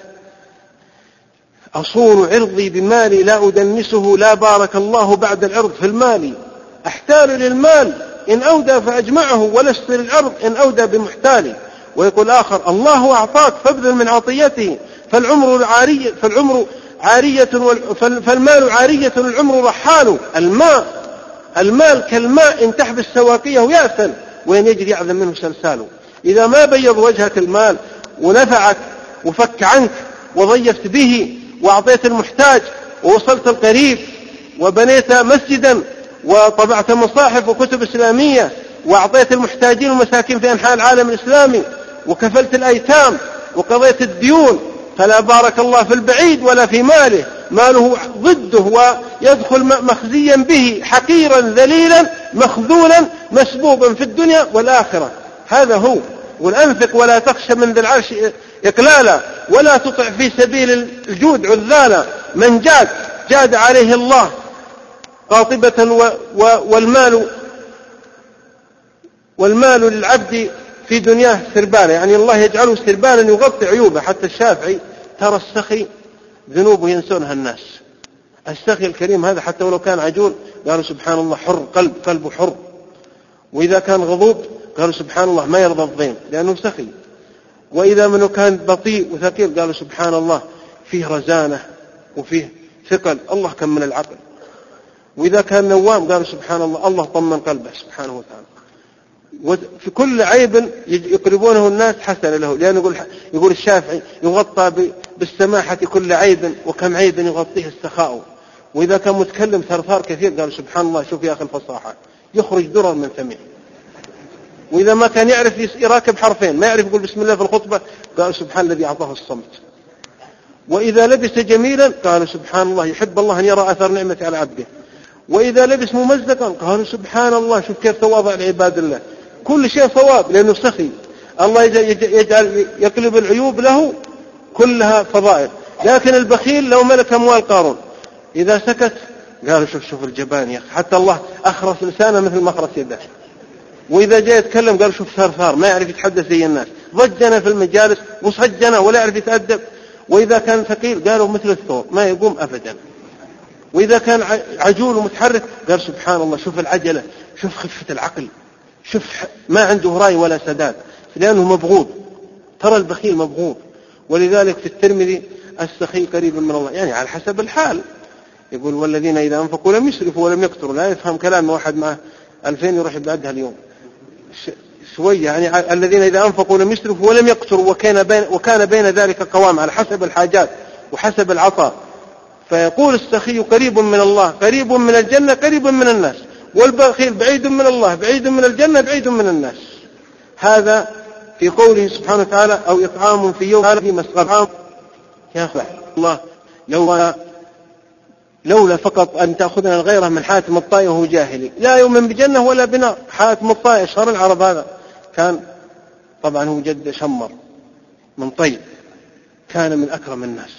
أصون عرضي بمالي لا أدنسه، لا بارك الله بعد العرض في المال. أحتال للمال إن أودى فأجمعه، ولست للعرض إن أودى بمحتالي. ويقول آخر الله أعطاك فابذل من عطيته، فالعمر عارية فالعمر عارية فالمال عارية العمر رحال. الماء المال كالماء إن تحبس سواقيه يأسل، وإن يجري أعظم منه سلساله. إذا ما بيض وجهك المال ونفعك وفك عنك وضيفت به وأعطيت المحتاج ووصلت القريب وبنيت مسجدا وطبعت مصاحف وكتب إسلامية وأعطيت المحتاجين والمساكين في أنحاء العالم الإسلامي وكفلت الأيتام وقضيت الديون، فلا بارك الله في البعيد ولا في ماله. ماله ضده ويدخل مخزيا به، حقيرا ذليلا مخذولا مسبوبا في الدنيا والآخرة. هذا هو. والأنفق ولا تخشى من ذي العرش إقلالا، ولا تطع في سبيل الجود عذالا. من جاد جاد عليه الله قاطبة، و و والمال والمال للعبد في دنياه سربالا، يعني الله يجعله سربالا يغطي عيوبه. حتى الشافعي ترى السخي ذنوبه ينسونها الناس. السخي الكريم هذا حتى ولو كان عجول قالوا سبحان الله حر، قلب قلبه حر. وإذا كان غضوب قالوا سبحان الله ما يرضى الضيم لأنه سخي. وإذا منه كان بطيء وثقيل قالوا سبحان الله فيه رزانة وفيه ثقل، الله كم من العقل. وإذا كان نوام قالوا سبحان الله الله طمن قلبه سبحانه وتعالى. وفي كل عيب يقربونه الناس حسن له، لأنه يقول, يقول الشافعي يغطى بالسماحة كل عيب، وكم عيب يغطيه السخاء. وإذا كان متكلم ثرثار كثير قالوا سبحان الله شوف يا أخي الفصاحة يخرج درر من ثمين. وإذا ما كان يعرف يراكب حرفين، ما يعرف يقول بسم الله في الخطبة قالوا سبحان الذي أعطاه الصمت. وإذا لبس جميلا قالوا سبحان الله يحب الله أن يرى أثر نعمة على عبده. وإذا لبس ممزقا قالوا سبحان الله شوف كيف تواضع لعباد الله. كل شيء صواب لأنه سخي. الله يجعل يقلب العيوب له كلها فضائل. لكن البخيل لو ملك أموال قارون إذا سكت قالوا شوف شوف الجبان يا أخي، حتى الله أخرس لسانه مثل مخرس يده. وإذا جاء يتكلم قالوا شوف ثرثار ما يعرف يتحدث زي الناس، ضجنا في المجالس وصجنا ولا يعرف يتأدب. وإذا كان ثقيل قالوا مثل الثور ما يقوم أبدا. وإذا كان عجول ومتحرك قال سبحان الله شوف العجلة، شوف خفة العقل، شوف ما عنده رأي ولا سداد، لأنه مبغوض. ترى البخيل مبغوض. ولذلك في الترمذي السخي قريب من الله، يعني على حسب الحال. يقول والذين إذا أنفقوا لم يسرفوا ولم يقتروا. لا يفهم كلام واحد معه ألفين يروح يبعدها اليوم شوية. يعني الذين إذا أنفقوا لم يسرفوا ولم يقتروا وكان بين, وكان بين ذلك قوام، على حسب الحاجات وحسب العطاء. فيقول السخي قريب من الله، قريب من الجنة، قريب من الناس. والبخيل بعيد من الله، بعيد من الجنة، بعيد من الناس. هذا في قوله سبحانه وتعالى أو إطعام في يوم في مسغبة. يا أخي الله لولا, لولا فقط أن تأخذنا الغيرة من حاتم الطائي وهو جاهلي، لا يؤمن بجنة ولا بنار. حاتم الطائي شهر العرب هذا كان طبعا هو جد شمر من طيب، كان من أكرم الناس.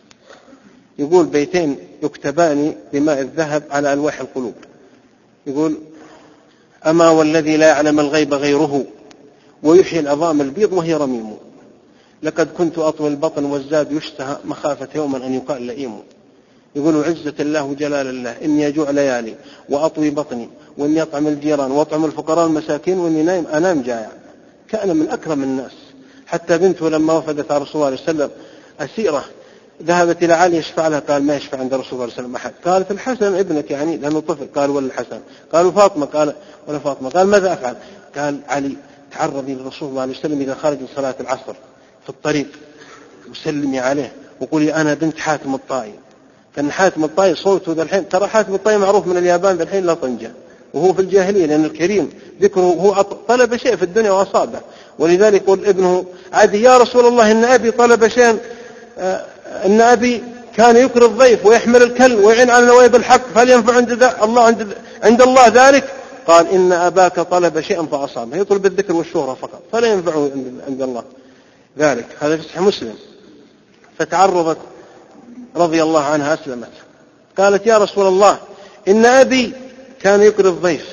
يقول بيتين يكتبان بماء الذهب على ألواح القلوب. يقول أما والذي لا يعلم الغيب غيره ويحيي العظام البيض وهي رميم، لقد كنت أطوي البطن والزاد يشتهى مخافة يوما أن يقال لئيم. يقول عزة الله جلال الله إني أجوع ليالي وأطوي بطني وإني أطعم الجيران وأطعم الفقراء المساكين وإني نايم أنام جائع. كان من أكرم الناس. حتى بنته لما وفدت على رسول الله عليه وسلم أسيرة ذهبت إلى علي يشفع لها، قال ما يشفع عند رسول الله عليه وسلم أحد. قالت الحسن ابنك يعني لأنه طفل. قال ولا الحسن؟ قالوا فاطمة. قال ولا فاطمة؟ قال ماذا أفعل؟ قال علي تعرضي للرسول الله عليه وسلم إذا خرج من صلاة العصر في الطريق وسلمي عليه وقولي أنا بنت حاتم الطائي. كان حاتم الطائي صوته ذا الحين، ترى حاتم الطائي معروف من اليابان ذا الحين لا طنجة، وهو في الجاهلية لأن الكريم ذكره هو طلب شيء في الدنيا وأصابه. ولذلك يقول ابنه عدي يا رسول الله إن أبي طلب شيئا، إن أبي كان يكري الضيف ويحمل الكل ويعين على نوائب الحق، فهل ينفع عند الله عند, عند الله ذلك؟ قال إن أباك طلب شيئا فأصابه، يطلب الذكر والشهرة فقط فلا ينفعه عند الله ذلك. هذا في صحيح مسلم. فتعرضت رضي الله عنها أسلمت، قالت يا رسول الله إن أبي كان يكري الضيف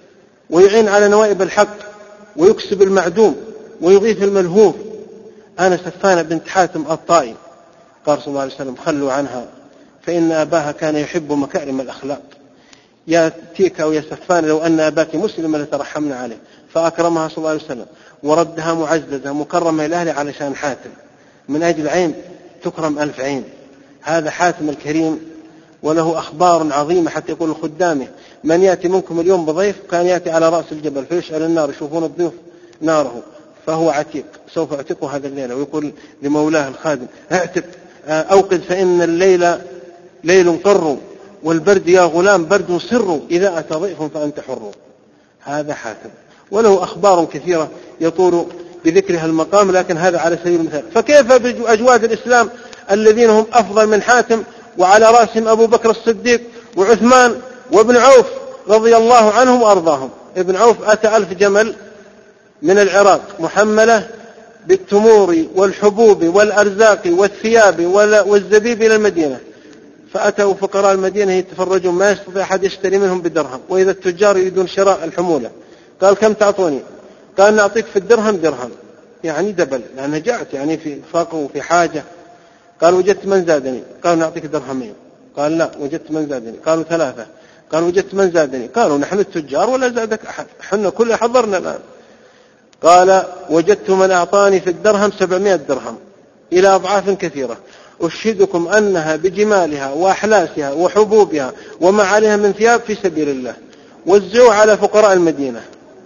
ويعين على نوائب الحق ويكسب المعدوم ويغيث الملهوف، أنا سفانة بنت حاتم الطائي. قال صلى الله عليه وسلم خلوا عنها فإن أباها كان يحب مكارم الأخلاق. يا تيكا ويا سفانة لو أن أباك مسلما لترحمنا عليه. فأكرمها صلى الله عليه وسلم وردها معززة مكرمة إلى أهله علشان حاتم، من أجل عين تكرم ألف عين. هذا حاتم الكريم وله أخبار عظيمة حتى يقول لخدامه من يأتي منكم اليوم بضيف كان يأتي على رأس الجبل فيشعل النار يشوفون الضيوف ناره، فهو عتيق سوف أعتقه هذا الليلة. ويقول لمولاه الخادم اعتق أوقد فإن الليل ليل قر والبرد يا غلام برد سر إذا أتى ضيف فأنت حر. هذا حاتم وله أخبار كثيرة يطول بذكرها المقام، لكن هذا على سبيل المثال. فكيف بأجواد الإسلام الذين هم أفضل من حاتم وعلى رأسهم أبو بكر الصديق وعثمان وابن عوف رضي الله عنهم وأرضاهم. ابن عوف أتى ألف جمل من العراق محملة بالتمور والحبوب والأرزاق والثياب والزبيب إلى المدينة، فأتوا فقراء المدينة يتفرجون ما يستطيع أحد يشتري منهم بدرهم، وإذا التجار يريدون شراء الحمولة قال كم تعطوني؟ قال نعطيك في الدرهم درهم، يعني دبل لأنها جاءت يعني في فقر وفي حاجة. قال وجدت من زادني؟ قالوا نعطيك درهمين. قال لا وجدت من زادني؟ قالوا ثلاثة. قال وجدت من زادني؟ قالوا نحن التجار ولا زادك أحد، حنا كل حضرنا الآن. قال وجدت من أعطاني في الدرهم سبعمائة درهم إلى أضعاف كثيرة، أشهدكم أنها بجمالها وأحلاسها وحبوبها وما عليها من ثياب في سبيل الله. وزعوا على فقراء المدينة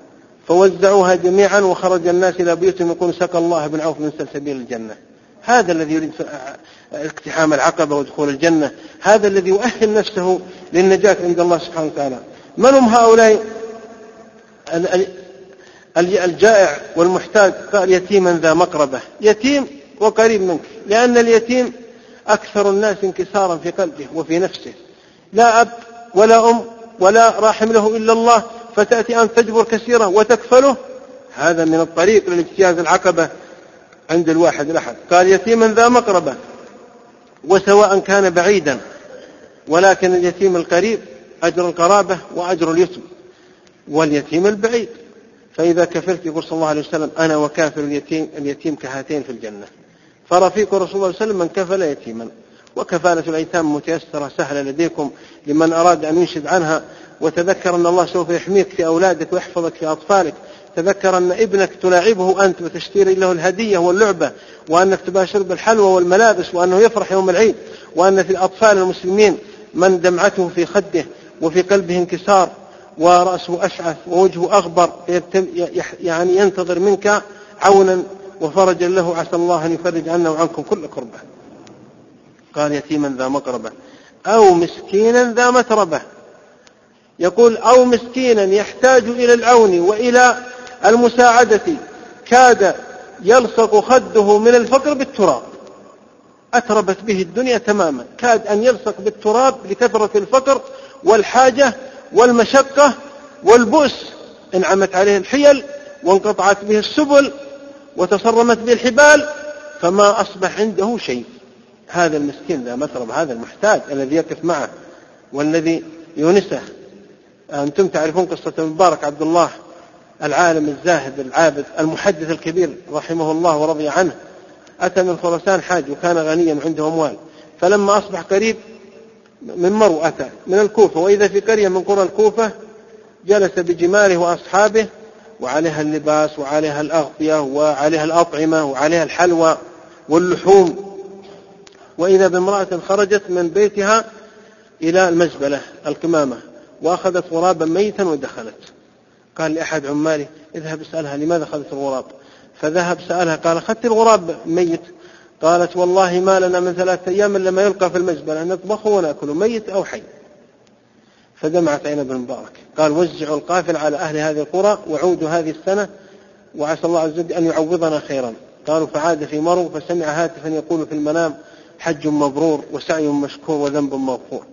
فوزعوها جميعا، وخرج الناس إلى بيوتهم يقول سقى الله بن عوف من سلسبيل الجنة. هذا الذي يريد اقتحام العقبة ودخول الجنة، هذا الذي يؤهل نفسه للنجاة عند الله سبحانه وتعالى. من هم هؤلاء الجائع والمحتاج؟ قال يتيما ذا مقربة، يتيم وقريب منك، لأن اليتيم أكثر الناس انكسارا في قلبه وفي نفسه، لا أب ولا أم ولا راحم له إلا الله، فتأتي أن تجبر كثيرا وتكفله. هذا من الطريق للاجتياز العقبة عند الواحد الأحد. قال يتيما ذا مقربة، وسواء كان بعيدا، ولكن اليتيم القريب أجر القرابة وأجر اليتم، واليتيم البعيد فإذا كفلت يقول صلى الله عليه وسلم أنا وكافر اليتيم, اليتيم كهاتين في الجنة. فرفيق رسول الله صلى الله عليه وسلم من كفل يتيما. وكفالة الأيتام متيسرة سهلة لديكم لمن أراد أن ينشد عنها. وتذكر أن الله سوف يحميك في أولادك ويحفظك في أطفالك. تذكر أن ابنك تلاعبه أنت وتشتري له الهدية واللعبة، وأنك تباشر بالحلوى والملابس، وأنه يفرح يوم العيد، وأن في الأطفال المسلمين من دمعته في خده وفي قلبه انكسار ورأسه أشعث ووجهه أغبر، يعني ينتظر منك عونا وفرجا له، عسى الله أن يفرج عنا وعنكم كل كربة. قال يتيما ذا مقربة أو مسكينا ذا متربة. يقول أو مسكينا يحتاج إلى العون وإلى المساعدة، كاد يلصق خده من الفقر بالتراب، أتربت به الدنيا تماما، كاد أن يلصق بالتراب لكثرة الفقر والحاجة والمشقة والبؤس. انعمت عليه الحيل وانقطعت به السبل وتصرمت به الحبال، فما أصبح عنده شيء. هذا المسكين ذا مترب، هذا المحتاج الذي يقف معه والذي يونسه. أنتم تعرفون قصة المبارك عبد الله العالم الزاهد العابد المحدث الكبير رحمه الله ورضي عنه. أتى من خراسان حاج وكان غنيا عنده أموال، فلما أصبح قريب من مرو أتى من الكوفة، وإذا في قرية من قرى الكوفة جلس بجماله وأصحابه وعليها اللباس وعليها الأغطية وعليها الأطعمة وعليها الحلوى واللحوم، وإذا بامرأة خرجت من بيتها إلى المزبلة القمامة وأخذت غرابا ميتا ودخلت. قال لأحد عماله اذهب اسألها لماذا أخذت الغراب، فذهب سألها قال أخذت الغراب ميت؟ قالت والله ما لنا من ثلاثة أيام لما يلقى في المزبلة نطبخه ونأكله ميت أو حي. فدمعت عين ابن مبارك قال وزعوا القافل على أهل هذه القرى وعودوا هذه السنة وعسى الله عز وجل أن يعوضنا خيرا. قالوا فعاد في مرو فسمع هاتفا يقول في المنام حج مبرور وسعي مشكور وذنب مغفور.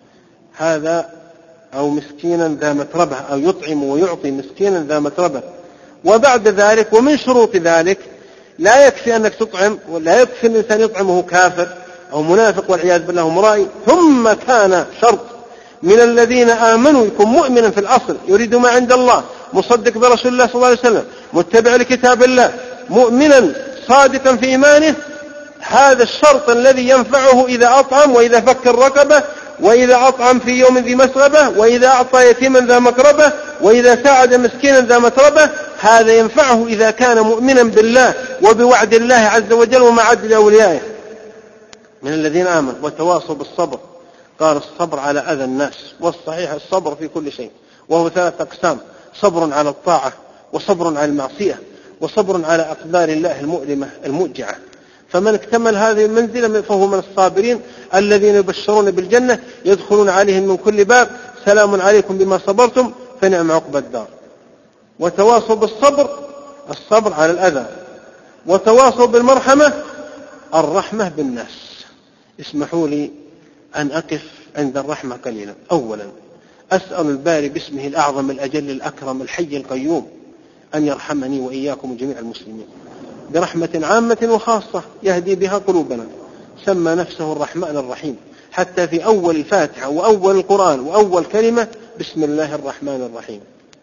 هذا أو مسكينا ذا متربة، أو يطعم ويعطي مسكينا ذا متربة. وبعد ذلك ومن شروط ذلك لا يكفي أنك تطعم، ولا يكفي أن الإنسان يطعمه كافر أو منافق والعياذ بالله مرائي، ثم كان شرط من الذين آمنوا يكون مؤمنا في الأصل يريد ما عند الله، مصدق برسول الله صلى الله عليه وسلم، متبع لكتاب الله، مؤمنا صادقا في إيمانه. هذا الشرط الذي ينفعه إذا أطعم وإذا فك الرقبة وإذا أطعم في يوم ذي مسغبة وإذا أعطى يتيما ذا مقربة وإذا ساعد مسكينا ذا متربة. هذا ينفعه إذا كان مؤمنا بالله وبوعد الله عز وجل ومع عدل أوليائه. من الذين آمنوا وتواصوا بالصبر، قال الصبر على أذى الناس، والصحيح الصبر في كل شيء، وهو ثلاث أقسام: صبر على الطاعة، وصبر على المعصية، وصبر على أقدار الله المؤلمة الموجعة. فمن اكتمل هذه المنزلة فهو من الصابرين الذين يبشرون بالجنة يدخلون عليهم من كل باب سلام عليكم بما صبرتم فنعم عقبى الدار. وتواصوا بالصبر، الصبر على الأذى. وتواصوا بالمرحمة، الرحمة بالناس. اسمحوا لي أن أقف عند الرحمة قليلا. أولا أسأل الباري باسمه الأعظم الأجل الأكرم الحي القيوم أن يرحمني وإياكم جميع المسلمين برحمة عامة وخاصة يهدي بها قلوبنا. سمى نفسه الرحمن الرحيم حتى في أول الفاتحة وأول القرآن وأول كلمة بسم الله الرحمن الرحيم.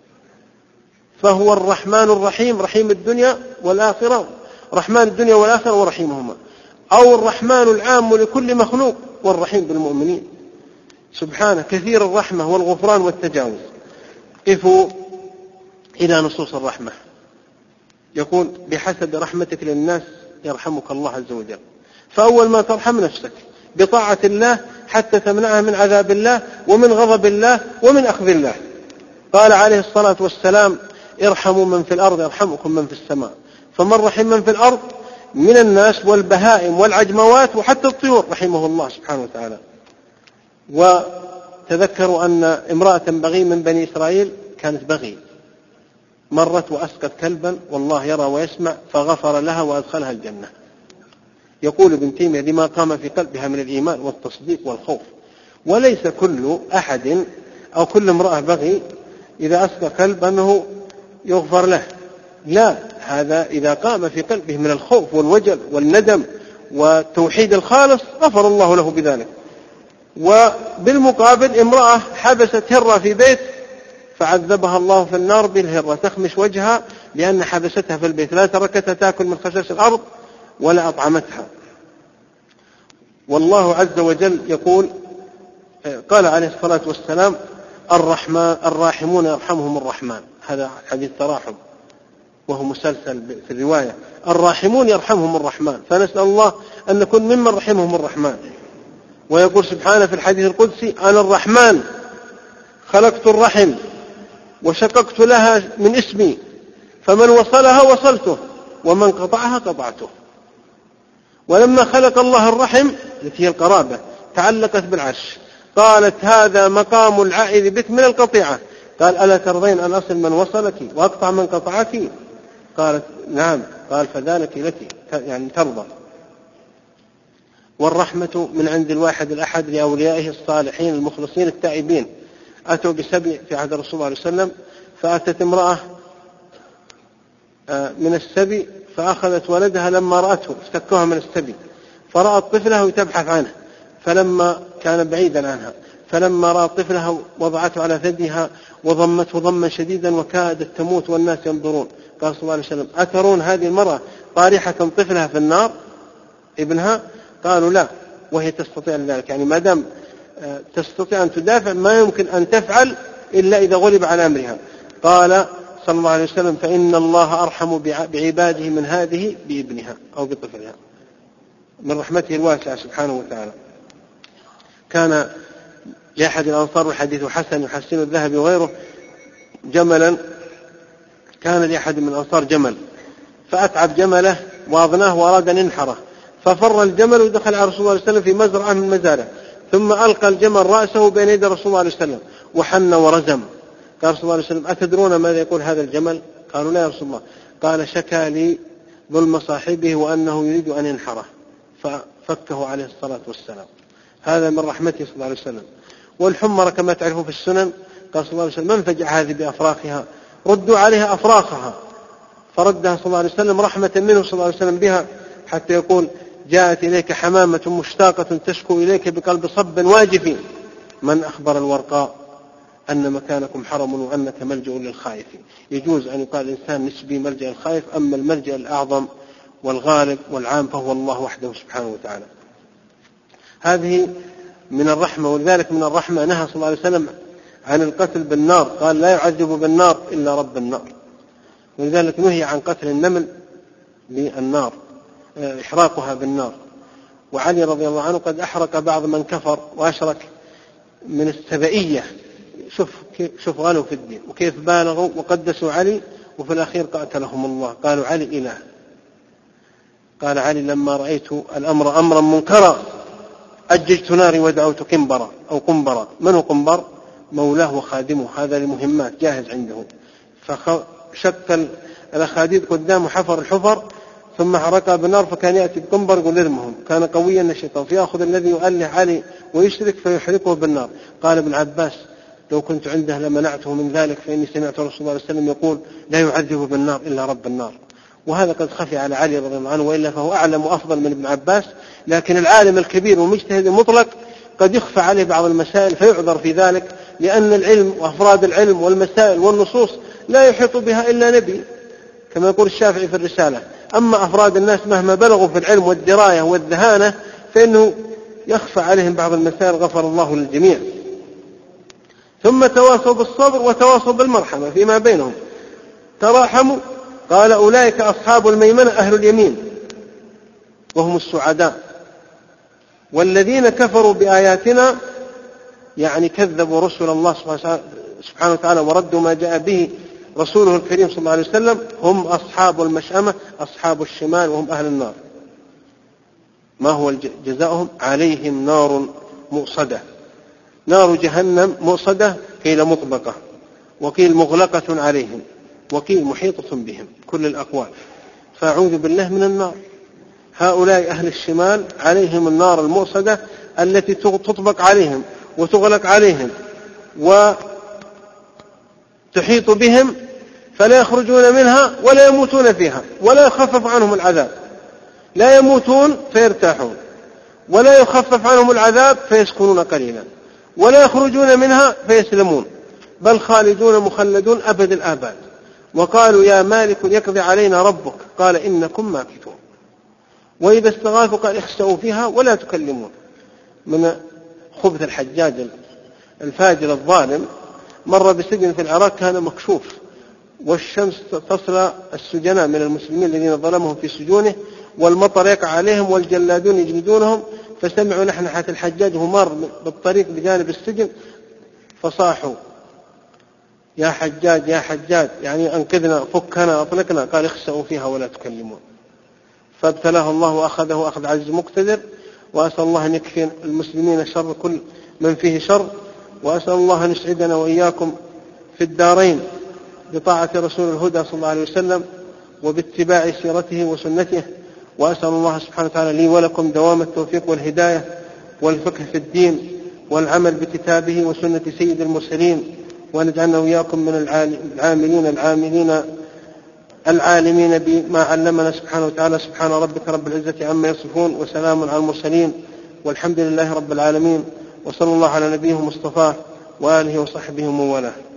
فهو الرحمن الرحيم، رحيم الدنيا والآخرة، رحمن الدنيا والآخرة ورحيمهما، أو الرحمن العام لكل مخلوق والرحيم بالمؤمنين. سبحانه كثير الرحمة والغفران والتجاوز. قفوا إلى نصوص الرحمة. يقول بحسب رحمتك للناس يرحمك الله عز وجل. فأول ما ترحم نفسك بطاعة الله حتى تمنعها من عذاب الله ومن غضب الله ومن أخذ الله. قال عليه الصلاة والسلام ارحموا من في الأرض يرحمكم من في السماء. فمن رحم من في الأرض من الناس والبهائم والعجموات وحتى الطيور رحمه الله سبحانه وتعالى. وتذكروا أن امرأة بغي من بني إسرائيل كانت بغي، مرت وأسقت كلبا والله يرى ويسمع فغفر لها وأدخلها الجنة. يقول ابن تيمية لما قام في قلبها من الإيمان والتصديق والخوف. وليس كل أحد أو كل امرأة بغي إذا أسقى كلب أنه يغفر له، لا، هذا إذا قام في قلبه من الخوف والوجل والندم والتوحيد الخالص غفر الله له بذلك. وبالمقابل امرأة حبست هرة في بيت فعذبها الله في النار بالهرة تخمش وجهها لأن حبستها في البيت، لا تركتها تأكل من خشاش الأرض ولا أطعمتها. والله عز وجل يقول، قال عليه الصلاة والسلام الرحمن الراحمون يرحمهم الرحمن. هذا حديث تراحم وهو مسلسل في الرواية. الراحمون يرحمهم الرحمن، فنسأل الله أن نكون ممن رحمهم الرحمن. ويقول سبحانه في الحديث القدسي أنا الرحمن خلقت الرحم وشققت لها من اسمي فمن وصلها وصلته ومن قطعها قطعته. ولما خلق الله الرحم التي هي القرابة تعلقت بالعرش، قالت هذا مقام العائذ بك من القطيعة. قال ألا ترضين أن أصل من وصلك وأقطع من قطعك؟ قالت نعم. قال فذلك لك، يعني ترضى. والرحمة من عند الواحد الأحد لأوليائه الصالحين المخلصين التائبين. أتوا بسبي في عهد الرسول صلى الله عليه وسلم، فأتت امرأة من السبي فأخذت ولدها لما رأته استكوها من السبي، فرأت طفله تبحث عنه فلما كان بعيدا عنها، فلما رأت طفلها وضعته على ثديها وضمته ضما شديدا وكادت تموت والناس ينظرون. قال صلى الله عليه وسلم أترون هذه المرأة طارحة طفلها في النار ابنها؟ قالوا لا، وهي تستطيع ذلك، يعني ما دام تستطيع أن تدافع ما يمكن أن تفعل إلا إذا غلب على أمرها. قال صلى الله عليه وسلم: فإن الله أرحم بعباده من هذه بابنها أو بطفلها، من رحمته الواسعة سبحانه وتعالى. كان لأحد الأنصار، والحديث حسن يحسن الذهبي وغيره، جملا، كان لأحد من الأنصار جمل فأتعب جمله وأضناه وأراد أن ينحره، ففر الجمل ودخل على رسول الله صلى الله عليه وسلم في مزرعة من مزارع، ثم ألقى الجمل رأسه بين يدي رسول الله صلى الله عليه وسلم وحن ورزم. قال رسول الله عليه وسلم: أتدرون ماذا يقول هذا الجمل؟ قالوا: لا يا رسول الله. قال: شكى لي ظلم صاحبه وأنه يريد أن ينحره، ففكه عليه الصلاة والسلام. هذا من رحمته صلى الله عليه وسلم. والحمر كما تعرفون في السنن، قال صلى الله عليه وسلم: من فجع هذه بأفراخها؟ ردوا عليها أفراخها، فردها صلى الله عليه وسلم رحمة منه صلى الله عليه وسلم بها، حتى يقول: جاءت إليك حمامة مشتاقة تشكو إليك بقلب صب واجف، من أخبر الورقاء أن مكانكم حرم وأنك ملجأ للخائف. يجوز أن يقال الإنسان نسبي ملجأ الخائف، أما الملجأ الأعظم والغالب والعام فهو الله وحده سبحانه وتعالى. هذه من الرحمة. ولذلك من الرحمة نهى صلى الله عليه وسلم عن القتل بالنار، قال: لا يعذب بالنار إلا رب النار. ولذلك نهي عن قتل النمل بالنار، إحراقها بالنار. وعلي رضي الله عنه قد أحرق بعض من كفر وأشرك من السبئية. شوف شوف غلوا في الدين وكيف بالغوا وقدسوا علي، وفي الأخير قاتلهم الله. قالوا: علي إله. قال علي: لما رأيت الأمر أمرا منكرا أججت ناري ودعوت قنبرا أو قنبرا. من هو قنبر؟ مولاه وخادمه، هذا لمهمات جاهز عنده. فشق الأخاديد قدامه، حفر الحفر ثم حرقها بالنار، فكان يأتي بقنبر يقول: ارمهم. كان قويا الشيطان، فيأخذ الذي يؤله علي ويشرك فيحرقه بالنار. قال ابن عباس: لو كنت عنده لمنعته من ذلك، فإني سمعت رسول الله صلى الله عليه وسلم يقول: لا يعذب بالنار إلا رب النار. وهذا قد خفي على علي رضي الله عنه، وإلا فهو أعلم وأفضل من ابن عباس. لكن العالم الكبير والمجتهد المطلق قد يخفى عليه بعض المسائل فيعذر في ذلك، لأن العلم وأفراد العلم والمسائل والنصوص لا يحيط بها إلا نبي، كما يقول الشافعي في الرسالة. أما أفراد الناس مهما بلغوا في العلم والدراية والذهانة فإنه يخفى عليهم بعض المسائل، غفر الله للجميع. ثم تواصوا بالصبر وتواصوا بالمرحمة فيما بينهم، تراحموا. قال: أولئك أصحاب الميمنة أهل اليمين وهم السعداء. والذين كفروا بآياتنا، يعني كذبوا رسل الله سبحانه وتعالى وردوا ما جاء به رسوله الكريم صلى الله عليه وسلم، هم أصحاب المشأمة، أصحاب الشمال، وهم أهل النار. ما هو جزاؤهم؟ عليهم نار مؤصدة. نار جهنم مؤصدة، قيل مطبقة، وقيل مغلقة عليهم، وقيل محيطة بهم، كل الأقوال. فأعوذ بالله من النار. هؤلاء أهل الشمال عليهم النار المؤصدة التي تطبق عليهم وتغلق عليهم وتحيط بهم، فلا يخرجون منها ولا يموتون فيها ولا يخفف عنهم العذاب. لا يموتون فيرتاحون، ولا يخفف عنهم العذاب فيسكنون قليلا، ولا يخرجون منها فيسلمون، بل خالدون مخلدون أبد الآباد. وقالوا: يا مالك يقضي علينا ربك، قال: إنكم ماكثون. وإذا استغاثوا قال: اخسأوا فيها ولا تكلمون. من خبث الحجاج الفاجر الظالم، مر بسجن في العراق كان مكشوف، والشمس تصل السجناء من المسلمين الذين ظلمهم في سجونه، والمطر يقع عليهم والجلادون يجلدونهم، فسمعوا نحنحة الحجاج وهو مار بالطريق بجانب السجن، فصاحوا: يا حجاج يا حجاج، يعني أنقذنا، فكنا، أطلقنا. قال: اخسأوا فيها ولا تكلمون. فابتلاه الله وأخذه أخذ عزيز مقتدر. وأسأل الله أن يكفي المسلمين شر كل من فيه شر، وأسأل الله أن يسعدنا وإياكم في الدارين بطاعة رسول الهدى صلى الله عليه وسلم وباتباع سيرته وسنته. وأسأل الله سبحانه وتعالى لي ولكم دوام التوفيق والهداية والفقه في الدين والعمل بكتابه وسنة سيد المرسلين، وأن يجعلنا وإياكم من العاملين العاملين العالمين بما علمنا سبحانه وتعالى. سبحان ربك رب العزة عما يصفون، وسلام على المرسلين، والحمد لله رب العالمين، وصلى الله على نبيه مصطفى وآله وصحبه ومن والاه.